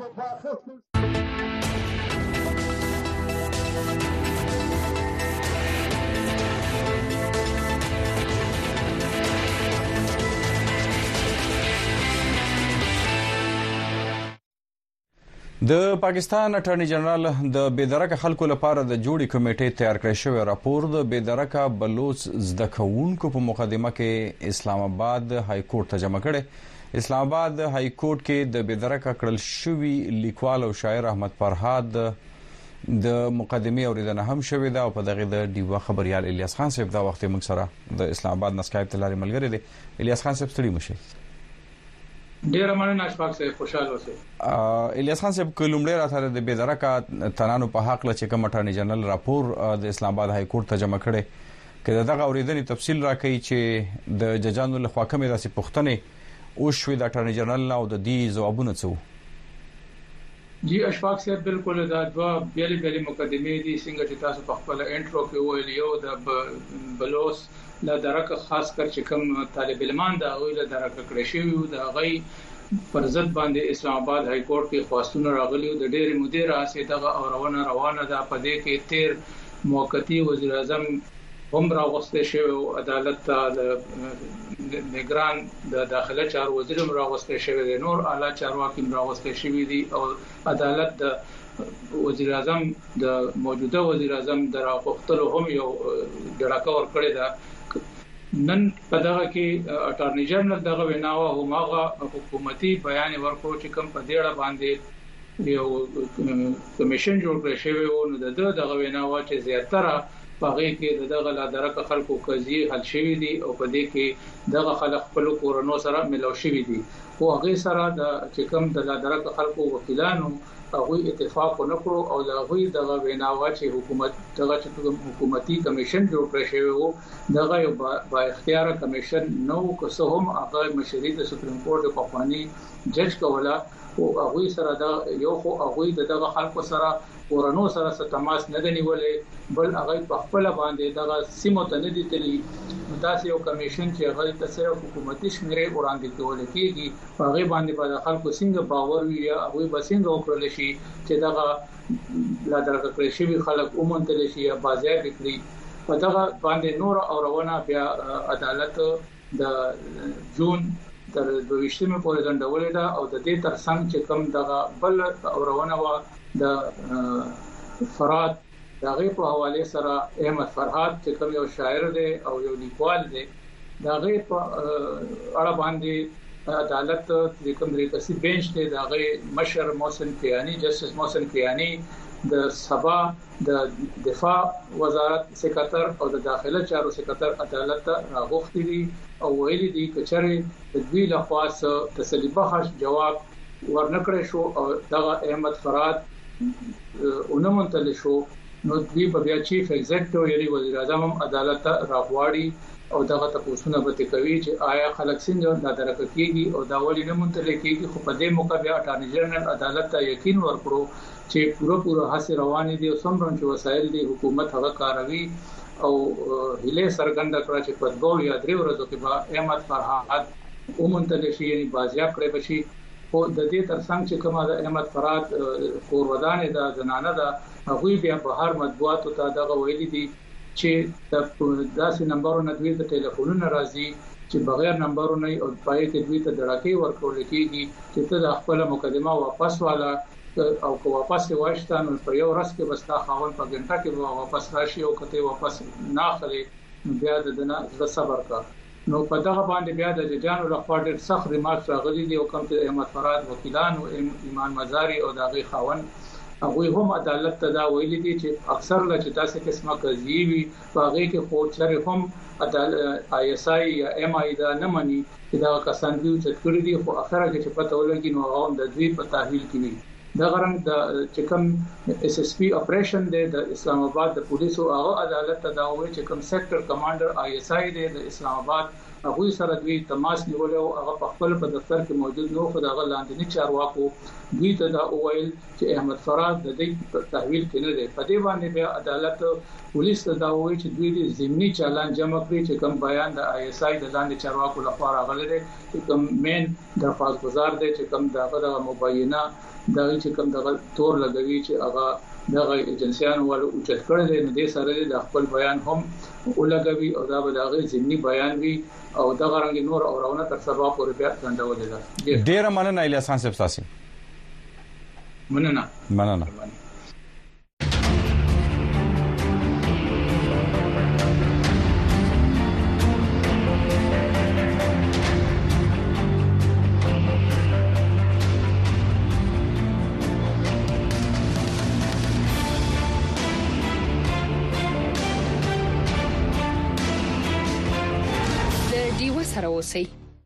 د پاکستان اټارنی جنرال د بېدرکه خلکو لپاره د جوړی کمیټې تیار کړی شوی راپور د بېدرکه بلوچ زده کوونکو په مقدمه کې اسلام آباد های کورټ ته جمع کړي اسلام آباد های کورټ کې د بېدرکه کړل شوی لیکوال او شاعر احمد فرهاد د مقدمه اوریدنه هم شوې ده او په دغه د دیوا خبريال الیاس خان صاحب دا وخت موږ سره د اسلام آباد نسکایپ تلاري ملګری دي الیاس خان صاحب ستړي مشه ډیر مننه اشفاق صاحب خوشاله اوسئ الیاس خان صاحب کومړی راته د بېدرکه تنانو په حق ل چې کوم اټارنی جنرال راپور د اسلام آباد های کورټ ته جمع کړي کله دغه اوریدنې تفصیل راکړي چې د ججانو له خوا کومه داسې پوښتنې او شوې د اټارنی جنرال او د دې ځوابونه څه جی اشفاق صاحب بالکل دا دوا بیلې مقدمې دي څنګه چې تاسو په خپل انټرو کې ویل یو د بلوس لا درکه خاص کر چې کوم طالب علمان دا غوې له درکه کړی شوی دا غي پر ضد باندې اسلام آباد های کورټ کې خواستونه راغلي د ډېر مدیر اسې دغه روانه ده په دې کې تیر موقتی وزیر اعظم هم راغسته شوی او عدالت د نگران د داخله چارو وزیر هم راغسته شوی دی نور اعلی چارواکي هم راغسته شوی دي او عدالت د وزیر اعظم د موجوده وزیر اعظم د راغختلو هم یو ډړکا ور کړی دا نن په دغه کې اټارنی جنرال دغه ویناوه همغه حکومتي بیان ورکړو چې کوم په دیړه باندې یو کمیشن جوړ کړی شوی او نو دغه ویناوه چې زیاتره پاره کې دغه لا درکه خلکو قضیه حل شوی دي او په دې کې دغه خلک خپل کورونو سره ملو شوی دي او هغه سره د چې کوم د لا درکه خلکو وکیلانو هغه اتفاق ونکړو او هغه دغه ویناوه چې حکومت دغه حکومتي کمیشن جوړ کړی شوی وو دغه یو با اختیار کمیشن نو که څه هم هغه مشري د سپریم کورټ په خواني جج کوله او هغه سره دا یو خو هغه دغه خلکو سره ورانو سره تماس نه دنیولې بل هغه په خپل باندې دغه سیمو ته نه دي تللی داسې یو کمیشن چې هغه تاسو حکومتي شمیرې وړاندې کول کېږي هغه باندې په خلکو څنګه باور وي هغه به څنګه وکړل شي چې دغه لا درکه کړی شي خلک اومنتل شي یا بازار کړی په دغه باندې نور او روانه بیا عدالت د جون تر 22مه پورې ځنډولې ده او د دې ترڅنګ چې کوم دغه بل او روانه وا د فراد دغه په حواله سره احمد فرهاد چې کوم یو شاعر دی او یو لیکوال دی دغه په اړه باندې عدالت د کوم ریکسي بنچ دی دغه مشر محسن کیانی جسټس محسن کیانی د سبا د دفاع وزارت سکرټر او د داخله چارو سکرټر عدالت ته راغوښتي دي او ویلي دي چې د دوی له خوا تسلی بخش جواب ورنکړې شو او دغه احمد فراد اونمنتل شو نو دوی په بیا چیف ایگزیکټیو یعنی وزیر اعظم عدالت ته راغواړي او دغه تاسو به کوي چې آیا خلک څنګه د درک کیږي او دا ولې نه مونتل کیږي خو په دې موقع بیا اټارنی جنرال عدالت ته یقین ورکړو چې پوره هڅه روانې دي او څومره چې وسایل دي حکومت هغه کاروي او هله سرګند کړ چې په 2 یا 3 ورځو کې به احمد فرحات ومنتل شي یعنی بازیاب کړي بشي او د دې ترڅنګ چې کومه د احمد فرحات کورودان د زنانه د هغه بیا بهر مطبوعات ته دغه ویلي دي چې د داسې نمبرونو دوی ته ټلیفونونه راځي چې بغیر نمبرونو او پای کې دوی ته دړکې ورکول کیږي چې ته د خپل مقدمه واپس والا او کو واپس واشتان په یو ورځ کې بستا خاون په ګنټه کې واپس راشي او کته واپس نه خلي بیا د صبر کا نو په دغه باندې بیا د جانو لخوا ډېر سخت ریمارک راغلي دي او کوم چې احمد فراد وکیلان او ایمان مزاری او دغه خاون هغه هم عدالت ته دا ویلي دي چې اکثر لچ تاسو قسمه قضیې وي هغه کې خو چره هم عدالت آی اس آی یا ام آی دا نه مني چې دا کسان دي چې کړی دي خو اخره کې چې پته ولګي نو هغه د دوی په تحویل کې وي دا غرنګ د چکم اس اس پی اپریشن د اسلام آباد د پولیسو هغه عدالت ته دا وایي چې کوم سېکټر کمانډر آی اس آی د اسلام آباد هغه سره دوی تماس نیول او هغه په خپل په دفتر کې موجود نو خو دا لاندنی چارواکو دوی ته دا وایي چې احمد فراد د دې تحویل کې نه دی په دې باندې بیا عدالت پولیس ته دا وایي چې دوی د ضمني چالان جمع کړي چې کوم بیان د آی اس آی د لاندې چارواکو لخوا راغلی دی چې کوم مین درخواست گزار دی چې کوم دغه مبینه دا چې کوم دغه تور لګوي چې هغه دغه ایجنسیانو ول او چت کړل دي نو د سره د خپل بیان هم ولګوي او دا به دغه ضمني بیان وي او دغه رنګ نور اورونه تر سبا پورې بیا څنډول دي ډیر مننه الیاس خان صاحب تاسو مننه سره اوسئ.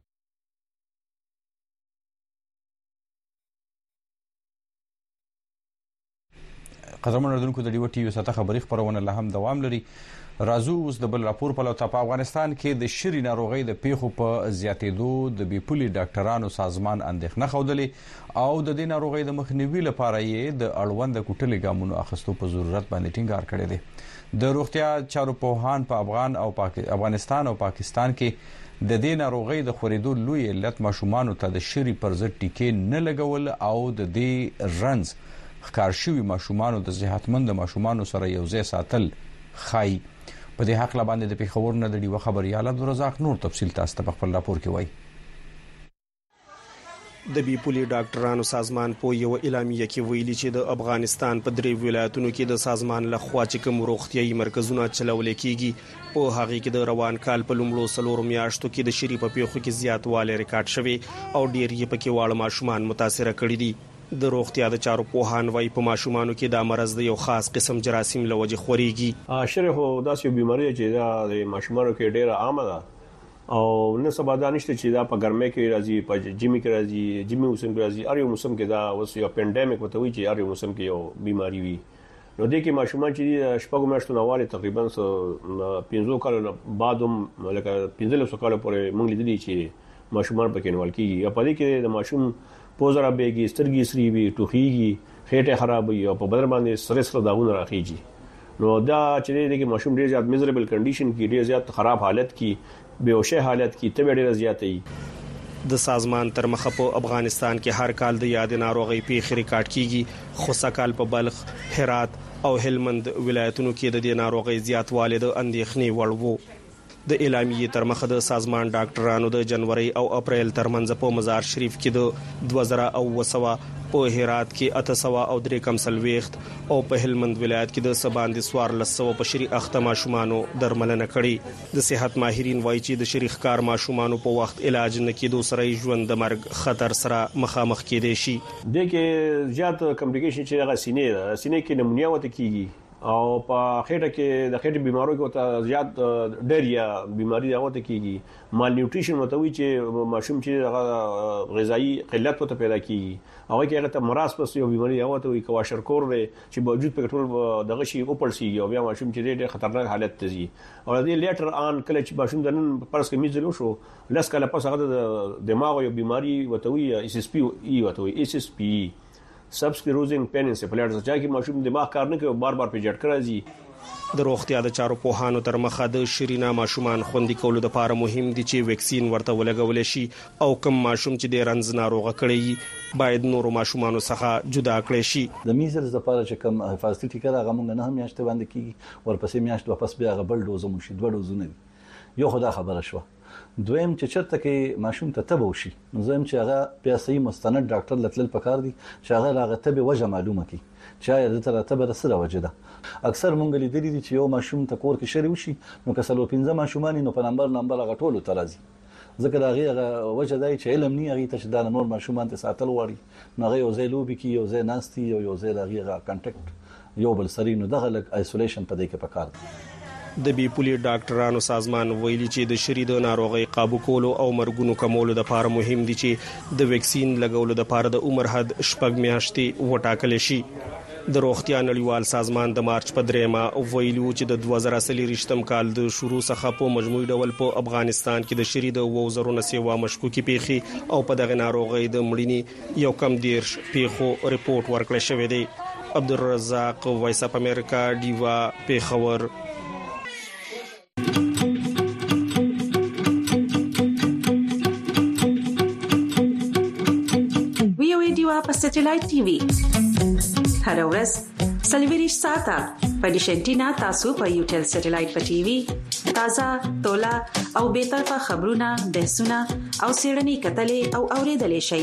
قدرمن اردوونکو د ډیو ټي وي ساته خبري خبرونه له هم دوام لري. رازو اوس د بل راپور په لور په افغانستان کې د شری ناروغي د پیښو په زیاتېدو د بیپولي ډاکټرانو سازمان اندېښنه خوده او د دې ناروغي د مخنیوي لپاره یې د اړوند کټلې ګامونو اخیستو په ضرورت باندې ټینګار کړی دی. د روغتیا چارو پوهان په افغانستان او پاکستان کې د دې ناروغي د خورېدو لوی علت ماشومان ته د شری پر ضد ټیکې نه لګول او د دې رنز ښکار شوی ماشومان د صحتمند ماشومان سره یو ځای ساتل خای. په دې حق لا باندې د پیښور نه د ډیو خبريال عبدالرزاق نور تفصیل تاسو ته خپل راپور کې وایي. د بیپولي ډاکټرانو سازمان په یو اعلامیه کې ویلي چې د افغانستان په درې ولایتونو کې د سازمان لخوا چې کوم روغتيایي مرکزونه چلول کېږي په هغه کې د روان کال په لومړو سلور میاشتو کې د شری په پیښو کې زیاتوالی ریکارډ شوی او ډیر یې پکې واړه ماشومان متاثر کړي دي. د روغتیا د چارو پوهان وايي په ماشومانو کې د مرز د یو خاص قسم جراثیم لوجه خوريږي. شری هو داسې بیماری چې د ماشومانو کې ډیره عامه ده او نه سبا دانشته چې دا په ګرمۍ کې راځي په جمی کې راځي جمی موسم کې راځي اړ یو موسم کې دا اوس یو پینډیمیک وته وی چې اړ یو موسم کې یو بیماری وي نو د کې ماشومان چې شپږ میاشتو نواله تقریبا 15 کال بعد هم لکه 15 کال پورې موږ لیدلی چې ماشومان پکې نوال کیږي په دې کې د ماشوم پوزرا بیګي سترګې سری وي ټوخیږي خېټه خراب وي او په بدن باندې سره داغونه راخیږي نو دا چې دغه ماشوم ډیر زیات میزریبل کنډیشن کې ډیر زیات خراب حالت کې بیهوشه حالت کې تبه ډیره زیاتې. د سازمان تر مخه په افغانستان کې هر کال د یاد ناروغي پیښې ریکارډ کیږي خو سکهال په بلخ، هرات او هلمند ولایتونو کې د دې ناروغي زیاتوالی د اندېښنې وړ وو. د اعلامیې تر مخه د سازمان ډاکټرانو د جنوري او اپریل ترمنځ په مزار شریف کې د 2000 په هرات کې 803 کم سلويخت او په هلمند ولایت کې د سباند سوار لسو په شری اخته ماشومانو درملنه کړې. د صحت ماهرین وایي چې د شریخ کار ماشومانو په وخت علاج نه کېدو سره ژوند د مرګ خطر سره مخامخ کېدای شي. د کې زیات کمپلیکیشن چې هغه سینې کې نمونیا وته کیږي او په خېټه کې د خېټې بيمارو کې وته زیات ډیریا بيماري هغه ته کیږي. مال نیوټریشن متوي چې ماشوم چې غذایی قلت وته پیدا کیږي هغه کې هغه ته مراس پس یو بيماري هغه ته کواشرکور دی چې باوجود په ټول دغه شی اوپړسیږي او بیا ماشوم چې ډېر خطرناک حالت ته ځي او د لیټر ان کله چې ماشوم د نن پرس کې میځلو شو لاس کله پس هغه د دماغ یو بيماري وتوي اس اس پی ای وتوي اس اس پی سبسکلیروزینګ پین انسفالیټس چې ماشوم دماغ کار نه کوي بار بار په جټ راځي. د روغتیا د چارو پوهانو تر مخه د شرینا ماشومان خوندي کولو لپاره مهم دي چې ویکسین ورته ولګول شي او کم ماشوم چې د رنځ ناروغه کړي باید نورو ماشومانو څخه جدا کړي شي. د میزلز لپاره چې کم حفاظتي ټیکه هغه موږ نه هم میاشته باندې کیږي ورپسې میاشت واپس بیا غبل ډوز مو شي 2 ډوزونه یو خدا خبره شو. دویم چې چرته کې ماشوم ته تبو شي نو زم چې هغه په صحیح مستند ډاکټر لتل پکار دي چې هغه لاغه تبه وجه معلومه کی چې د تر تبه سره وجه ده. اکثر مونږ لیدلي دي چې یو ماشوم ته کور کې شری وشي نو کسلو 15 ماشومان نو په نمبر هغه ټولو ترازي ځکه دا غي وجه دی چې علم نه هغه ته د نور ماشومان ته ساتل وړي نو هغه یو ځای لوبي کې یو ځای ناستي یو ځای هغه کانټیکټ یو بل سری نو دغه ایسولیشن په دې کې پکار دي. د بي پولي ډاکټرانو سازمان ویلي چې د شری د ناروغي قابو کولو او مرګونو کمولو لپاره مهم دي چې د ویکسین لګولو لپاره د عمر حد 6 میاشتې وټاکل شي. د روغتیا نړیوال سازمان د مارچ په 3 ویلو چې د 2023 کال د شروع څخه په مجموعي ډول په افغانستان کې د شری د 2000 سیوا مشکوکي پیخي او په دغه ناروغي د مړینې یو کم 10 پیخو ریپورت ورکړل شوی دی. عبدالرزاق وایس اپ امریکا دیوا پیښور. په سټلایټ ټي وي هر ورځ سلویریش ساته په ډیشنټینا تاسو په یوټل سټلایټ په ټي وي تازه تولا او به طرفه خبرونه بحثونه او سیړنی کتلې او اوریدلې شي.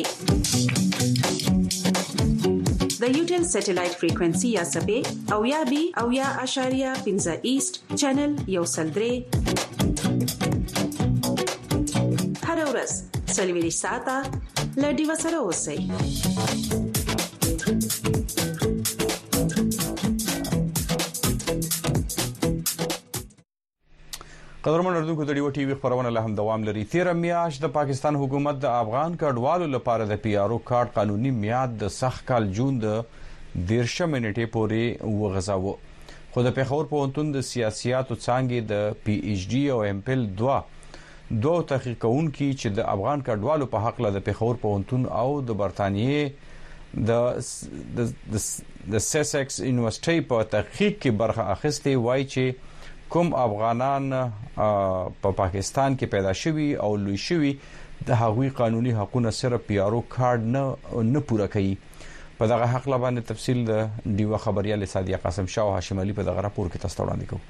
د یوټل سټلایټ فریکوئنسي یا سبې او یا بي او یا اشاریه 15 ایست چینل یو سلدري هر ورځ سلویریش ساته لډي وسره اوسئ. قدرمن اردوونکو د ډیو ټي وي خبرونه له هم دوام لري. 13 میاشت د پاکستان حکومت د افغان کډوالو لپاره د پی آر او کارت قانوني میعاد د سخت کال جون د 13 منټې پورې وغځاوه. خو د پیښور پوهنتون د سیاسياتو څانګې د پی ایچ ډي او ام پل دوه تحقیقونکي چې د افغان کډوالو په حق له د پیښور پوهنتون او د برتانیې د سیسکس یونیورسيټي په تحقیق کې برخه اخیستې وایي چې کوم افغانان په پاکستان کې پیدا شوي او لوی شوي د هغوی قانوني حقوقونه صرف پی آر او کارت نه پوره کوي. په دغه حق باندې تفصیل د دیو خبريال سادیه قاسم شاه او هاشم علي په دغه راپور کې تاسو ته وړاندې کوم.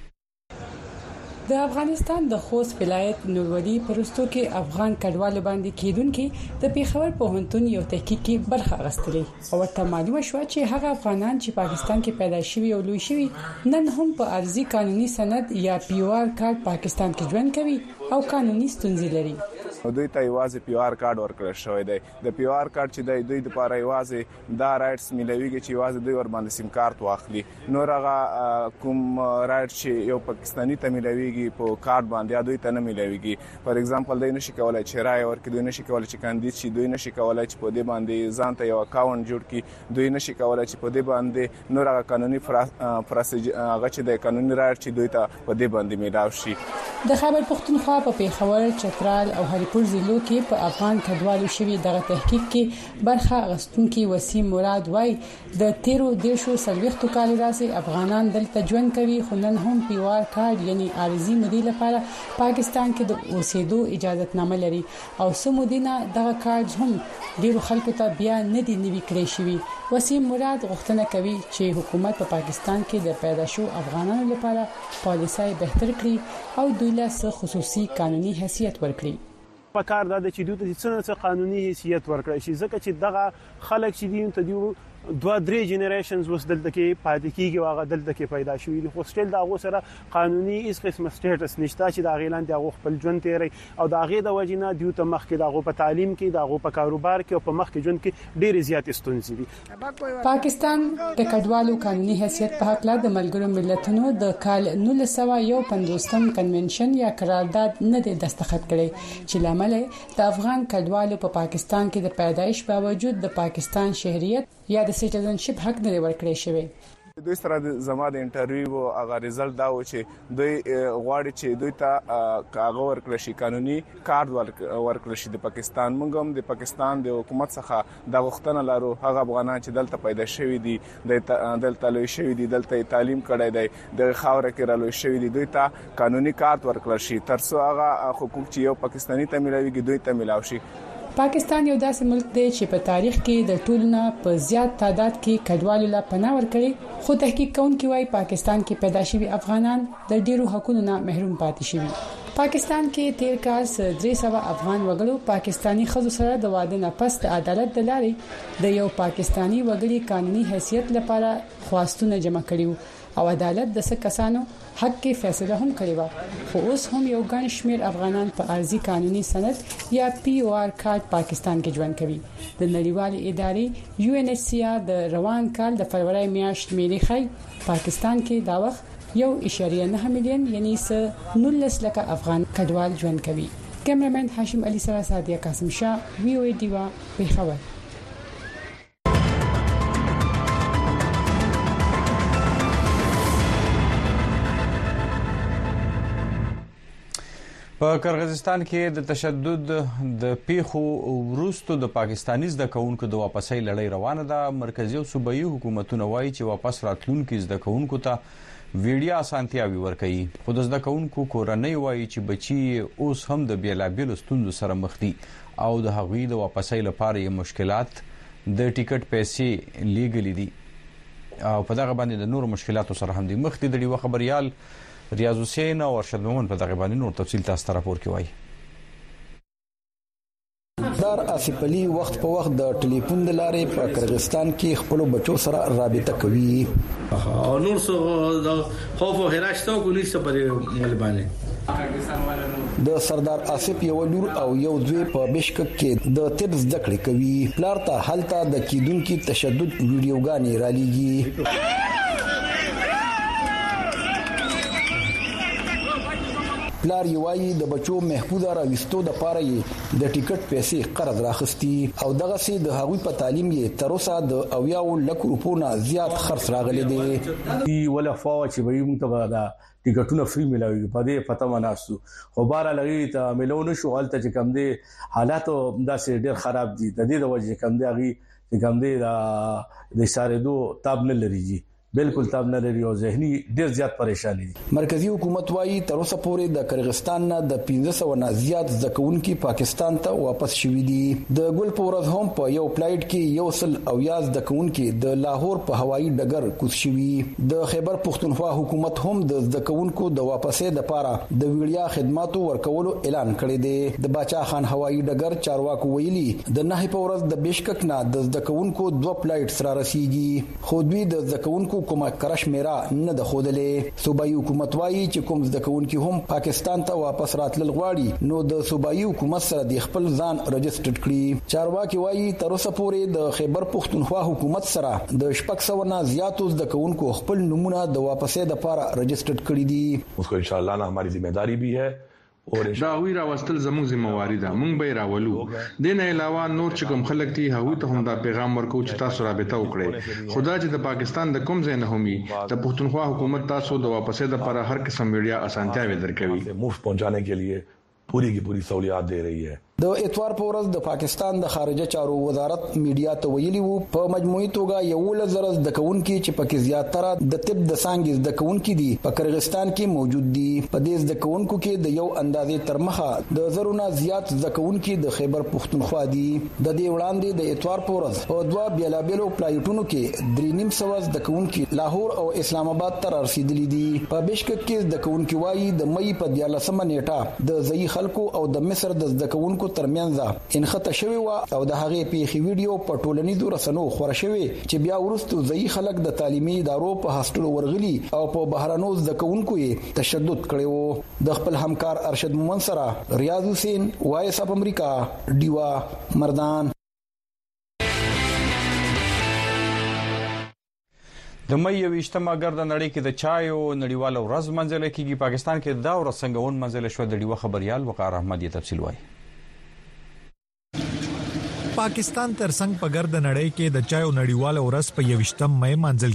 د افغانستان د خوست ولایت نورودي پرستو کې افغان کډوالو باندې کېدونکو د پیښور پوهنتون یو تحقیقي برخه غستلې او ته معلومه شو چې هغه افغانان چې پاکستان کې پیدا شوي او لوی شوي نن هم په ارزي قانوني سند یا پی آر کارت پاکستان کې ژوند کوي او قانوني ستونزې لري. دوی ته یوازې پی آر کارت ورکړل شوی دی. د پی آر کارت چې دوی لپاره یوازې دا رائټس ملويږي چې یوازې دوی ور باندې سیم کارت واخلي. نور هغه کوم رائټ چې یو پاکستاني ته ملويږي په کارت باندې دوی ته نه ملويږي. فار ایگزامپل دوی نشي کولای چې رائے ورکړي، دوی نشي کولای چې کاندید شي، دوی نشي کولای چې په دې باندې ځان ته یو اکاونټ جوړ کړي، دوی نشي کولای چې په دې باندې نور هغه قانوني پروسیجر هغه چې د قانوني رائټ چې دوی ته په دې باندې میلاو شي. د خیبر پختونخوا په پیښور، چترال او هری راپور ضلعو کې په افغان کډوالو شوی دغه تحقیق کې برخه غستونکي وسیم مراد وای د 13 کال راځي افغانان دلته ژوند کوي خو نن هم پیوار کارت یعنی عارضی مودې لپاره پاکستان کې د اوسېدو اجازهتنامه لري او سمودینه دغه کارت هم ډیرو خلکو ته بیا نه دی نوي کړی شوی. وسیم مراد غوښتنه کوي چې حکومت په پاکستان کې د پیدا شو افغانانو لپاره پالیسي بهتر کړي او دوی له خصوصي قانوني حیثیت ورکړي. په کار دا چې دوی ته څه قانوني حیثیت ورکړي شي ځکه چې دغه خلک چې دي ته دی 2-3 جنریشنز وسدلته کې پاتې کیږي واغه دلته کې پیدا شوی دي خو سټیل دا غو سره قانوني هیڅ قسمه سټیټس نشته چې دا غیلان دی غو خپل ژوند تیری او دا غي د وجنه دیو ته مخ کې دا غو په تعلیم کې دا غو په کاروبار کې او په مخ کې ژوند کې ډېر زیات ستونزې دي. پاکستان د کډوالو قانوني حیثیت په حق لا د ملګرو ملتونو د کال 1951 کنونشن یا قرارداد نه دی دستخط کړي چې لامل د افغان کډوالو په پاکستان کې د پیدایش باوجود د پاکستان شهریت یا د سټیزنشپ حق نه ورکړی شوی. دوی سره زما د انټرویو هغه رزلټ دا و چې دوی غواړي چې دوی ته کاغذ ورکړي شي قانوني کارت ورکړي شي د پاکستان. موږ هم د پاکستان د حکومت څخه د غوښتنه لرو هغه افغانان چې دلته پیدا شوي دي دلته لوی شوي دي دلته تعلیم کړی دی د خاور کې رالوي شوي دي دوی ته قانوني کارت ورکړي شي ترڅو هغه حقوق چې یو پاکستاني ته ملويږي دوی ته ملاوي شي. پاکستان یو داسې ملک دی چې په تاریخ کې د ټولنه په زیات تعداد کې کډوالو لا پناه ورکړي خو تحقیق کوونکي وايي پاکستان کې پیدا شوي افغانان د ډیرو حقوقو نه محروم پاتې شوي. پاکستان کې تیر کال 300 افغان وګړو پاکستانی خزو سره د واده نه پس د عدالت د لارې د یو پاکستانی وګړي قانوني حیثیت لپاره خواستونه جمع کړیو او عدالت د څه کسانو حق کې فیصله هم کړې و خو اوس هم یو ګڼ شمیر افغانان په ارزي قانوني سند یا پی او آر کارت پاکستان کې ژوند کوي. د نړیوال ادارې یو ان ایچ سی آر د روان کال د فروری میاشت میلي خي پاکستان کې دا وخت 1.9 میلیون یعنی 19 لک افغان کډوال ژوند کوي. کیمرمن هاشم علي سره سادیا قاسم شاه وی او ای دیوا پیښور. په قرغیزستان کې د تشدد د پیښو وروسته د پاکستاني زده کوونکو د واپسۍ لړۍ روانه ده. مرکزی او صوبایي حکومتونه وایي چې واپس راتلونکو زده کوونکو ته ویډیو اسانتیاوي ورکړي خو د زده کوونکو کورنۍ وایي چې بچي اوس هم د بیلابیل ستونزو سره مخ دي او د هغوی د واپسۍ لپاره یې مشکلات د ټیکټ پیسې لیګلي دي او په دغه باندې د نور مشکلاتو سره هم دي مخ دي. د ډیو خبريال ریاض حسین او ارشد مومن په دغه باندې نور تفصیل تاسو ته راپور کوي. دار آصف علي وخت په وخت د ټلیفون د لارې په قرغیزستان کې خپل بچو سره رابطه کوي او نور څه د خوف او هراشته کو نشته په مل باندې. د سردار آصف یو لور او یو دوی په بشکک کې د طب زده کړې کوي. پلار ته حالت د کیدونکو تشدد ویډیوګانې را لېږي. پلار یوایي د بچو محفوظه راوستو د پاره د ټیکټ پیسې قرض راخستي او دغه سي د هغوی په تعلیم یې تر اوسه د 80 لک روپو نه زیات خرڅ راغلي دي. ولا فوا چې به موږ ته دا ټیکټونه فری ملاوي په دې پته مناسو خو بار لغی ته ملونه شو حالت چې کم دي حالات داسې ډېر خراب دي د دې د وجه کم دي غي چې کم دي د اشاره دو تاب نه لري بالکل تاب نه لري او ذهني ډیر زیات پریشانی دي. مرکزی حکومت وايي تر اوسه پورې د قرغیزستان نه د 1500 نه زیات ځکونکو پاکستان ته واپس شوي دي. د ګل پورز هم په یو فلایټ کې یو سل او یاز ځکونکو د لاهور په هوایي ډګر کوز شوي. د خیبر پښتونخوا حکومت هم د ځکونکو د واپسې د پاره د ویډیا خدماتو ورکولو اعلان کړی دی. د باچا خان هوایي ډګر چارواکو ویلي د نه پورز د بشکک نه د ځکونکو 2 فلایټ سره رسیدي خو دوی د ځکونکو کومه کرش میرا نه د خودلې. صوبایي حکومت وايي چې کوم ځکونکو هم پاکستان ته واپس راتلل غواړي نو د صوبایي حکومت سره د خپل ځان رجسټر کړي. چارواکي وايي تر اوسه پورې د خیبر پښتونخوا حکومت سره د 600 نه زیاتو ځکونکو خپل نمونه د واپسې د لپاره رجسټر کړي دي. उसको इंशाल्लाह ना हमारी जिम्मेदारी भी है دا وی راوستل زموږ ذمہواری ده مونږ به راولو. د نه علاوه نور چې کوم خلک دي هغه ته هم دا پیغام ورکو چې تاسو رابطه وکړئ. خدا چې د پاکستان د کوم ځای نه همي د پښتونخوا حکومت تاسو د واپسې د لپاره هر قسم ویډیا اسانتیاوي درکوي. मुफ्त पहुंचाने के लिए पूरी की पूरी सहूलियात दे रही है। د اتوار په ورځ د پاکستان د خارجه چارو وزارت میډیا ته ویلي وو په مجموعي توګه 11,000 د کونکي چې پکې زیاتره د طب د څانګې د کونکي دي په قرغستان کې موجود دي. په دې د کونکو کې د یو اندازې تر مخه د زرونه زیات د کونکي د خیبر پختونخوا دي. د دې وړاندې د اتوار په ورځ په دوه بیلابلو فلایټونو کې 3.5 د کونکي لاهور او اسلام آباد ته رسیدلي دي. په بشکک کې د کونکي وایي د مې په 14 نیټه د ځای خلکو او د مصر د کونکو ترمنځ انخته شوی و او د هغې پیښې ویډیو په ټولنیزو رسنیو خور شوی چې بیا ورستو ځای خلک د تعلیمي ادارو په هاستلو ورغلي او په بهرانو زدکونکو یې تشدد کړو. د خپل همکار ارشد مومن سره ریاض حسین وایس اف امریکا دیوا مردان. د مې 28مه ګرد نړۍ کې د چایو نړیواله ورځ منځله کېږي. پاکستان کې دا ورځ څنګه ون منځله شو د ډیوه خبريال وقار احمد یې تفصیل وایي. پاکستان ترڅنګ په ګرد نړۍ کې د چایو نړیواله ورځ په 28 مې منځل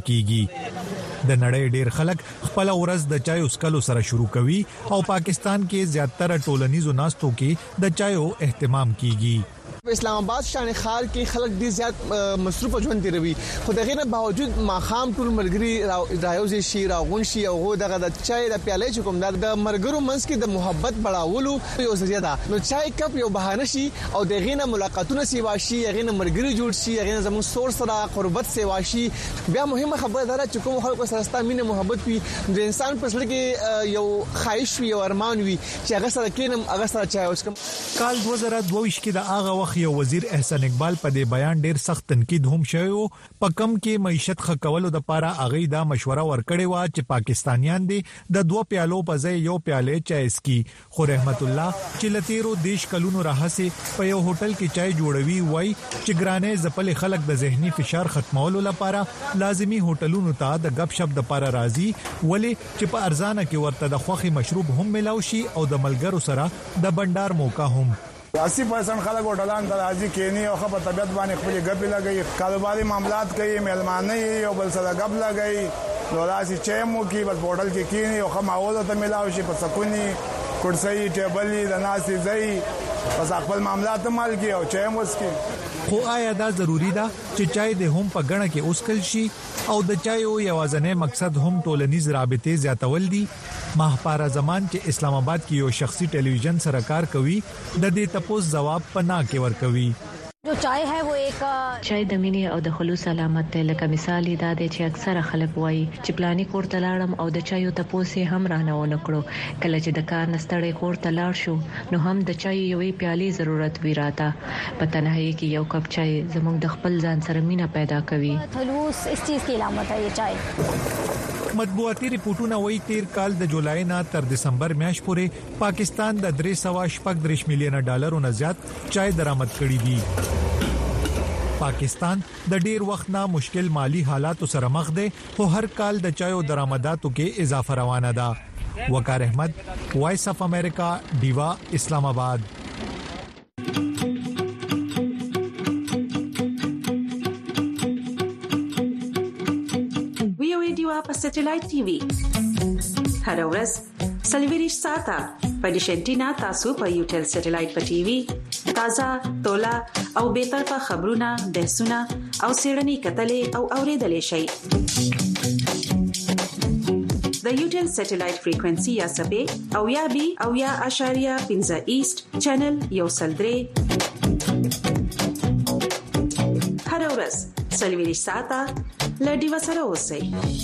کیږي. د نړۍ ډیر خلک خپل ورځ د چایو سکلو سره شروع کوي او پاکستان کې زیاتره ټولنیزو ناستو کې د چایو اهتمام کیږي. اسلام آباد شان خار کې خلک ډیر زیات مصروف ژوند تیروي، خو دغه نه باوجود ماخام ټول مرګري راوځي شي راغون شي او دغه د چای د پیالې چې کوم د مرګرو منځ کې د محبت بڑاولو یو ذریعہ ده. نو چای کپ یو بهانه شي او دغه نه ملاقاتونه سی واشي، هغه نه مرګري جوړ شي، هغه نه زموږ سور سره قربت سی واشي. بیا مهمه خبره ده چې کوم خلکو سره ستاسو مینه محبت وي د انسان په سر کې یو خواهش وي او ارمان وي چې هغه سره کینم هغه سره چای وڅکم. کال 2022 کې د هغه وخت یو وزیر احسان اقبال په دې بیان ډیر سخت تنقید هم شوی او په کم کې معیشت خکولو د لپاره هغه دا مشوره ورکړې و چې پاکستانیان دي د دوه پیالو په ځای یو پیاله چای اسکي. خو رحمت الله چې لتیرو دیش کلونو راهسه په یو هوټل کې چای جوړوي وای چې ګرانه زپل خلک د ذهني فشار ختمولو لپاره لازمی هوټلونو ته د غب شپ د لپاره راځي، ولی چې په ارزانه کې ورته د خوخي مشروب هم ملاوي شي او د ملګرو سره د بندر موقع هم. 80% خلک هوټلان ته راځي کینی او خپل طبيعت باندې خپل غب لګي، کاروباري معاملات کوي، مهماني او بل سره غب لګي، نو راسي چې مو کې بس هوټل کې کینی او خماوله ته ملاوي شي په سکونی کرسي ټیبل د ناسي ځای بس خپل معاملات مال کې او چې مو سکي. خو آیا دا ضروری ده چې چای د هم په غړه کې اوسکل شي او د چایو یوازنې مقصد هم ټولنیز رابطې زیاتول دي؟ ماهپارا زمان چې اسلام آباد کې یو شخصي ټلویزیون سره کار کوي د دې تپوس جواب پنا کې ور کوي. जो चाय है वो एक चाय د مینې او د خلوص علامت ته لکه مثال دا دی چې اکثره خلک وایي چې پلاني کور ته لاړم او د چایو تپوسې هم رانه ونه کړو. کله چې د کار نستړی کور ته لاړ شو نو هم د چای یوې پیالې ضرورت وی راته. په تنهایی کې یو کپ چای زموږ د خپل ځان سره مینه پیدا کوي. خلوص اس چیز کی علامت ہے یہ چای. مطبوعاتي ریپورتونه وایي تیر کال د جولای نه تر دسمبر میاشت پورې پاکستان د 3.35 میلیون ډالرو نه زیات چای درآمد کړي دي. پاکستان د ډیر وخت نه مشکل مالی حالاتو سره مخ دی، خو هر کال د چایو درآمداتو کې اضافه روانه ده. وقار احمد وایس اف امریکا دیوا اسلام آباد. په سټلایټ ټي وي هر ورځ سلویریش ساته په ډیشنټینا تاسو په یوټل سټلایټ په ټي وي تازه تولا او به طرفه خبرونه بحثونه او سیړنی کتلې او اوریدلې شي. د یوټل سټلایټ فریکوئنسي یا سبې او یا بي او یا اشاریه 15 ایست چینل یو سلدري هر ورځ سلویریش ساته لډي وسره اوسئ.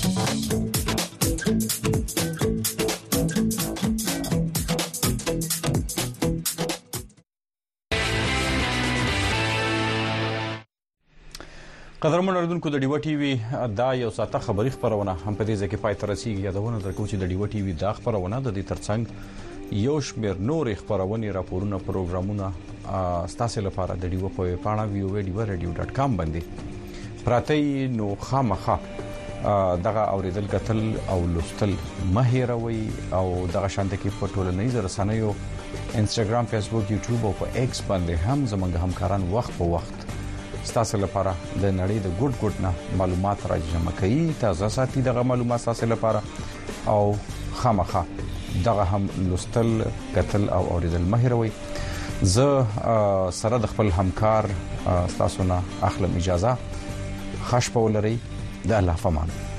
قدرمن اردوونکو د ډیو ټي وي دا یو ساته خبري خبرونه هم په دې ځکه پای تر رسیدي یادونه درکو چې د ډیو ټي وي دا خبرونه د دې ترڅنګ یو شمیر نور خبرونه راپورونه پروګرامونه ستاسو لپاره د ډیو په پاڼه view.radio.com باندې پراته نو خامخه دغه اوریدل کتل او لوستل مهیروي او دغه شانته کې په ټولنیز رسنیو انستګرام، فیسبوک، یوټیوب او په ایکس باندې هم زموږ همکاران وخت په وخت ستاسو لپاره د نړۍ د ګډ نه معلومات راجمع کوي. تازه ساتي دغه معلومات ستاسو لپاره او خامخه دغه هم لوستل کتل او اوریدل مهروي زه سره د خپل همکار تاسو نه اخلم اجازه خاص په ولري د الله فمان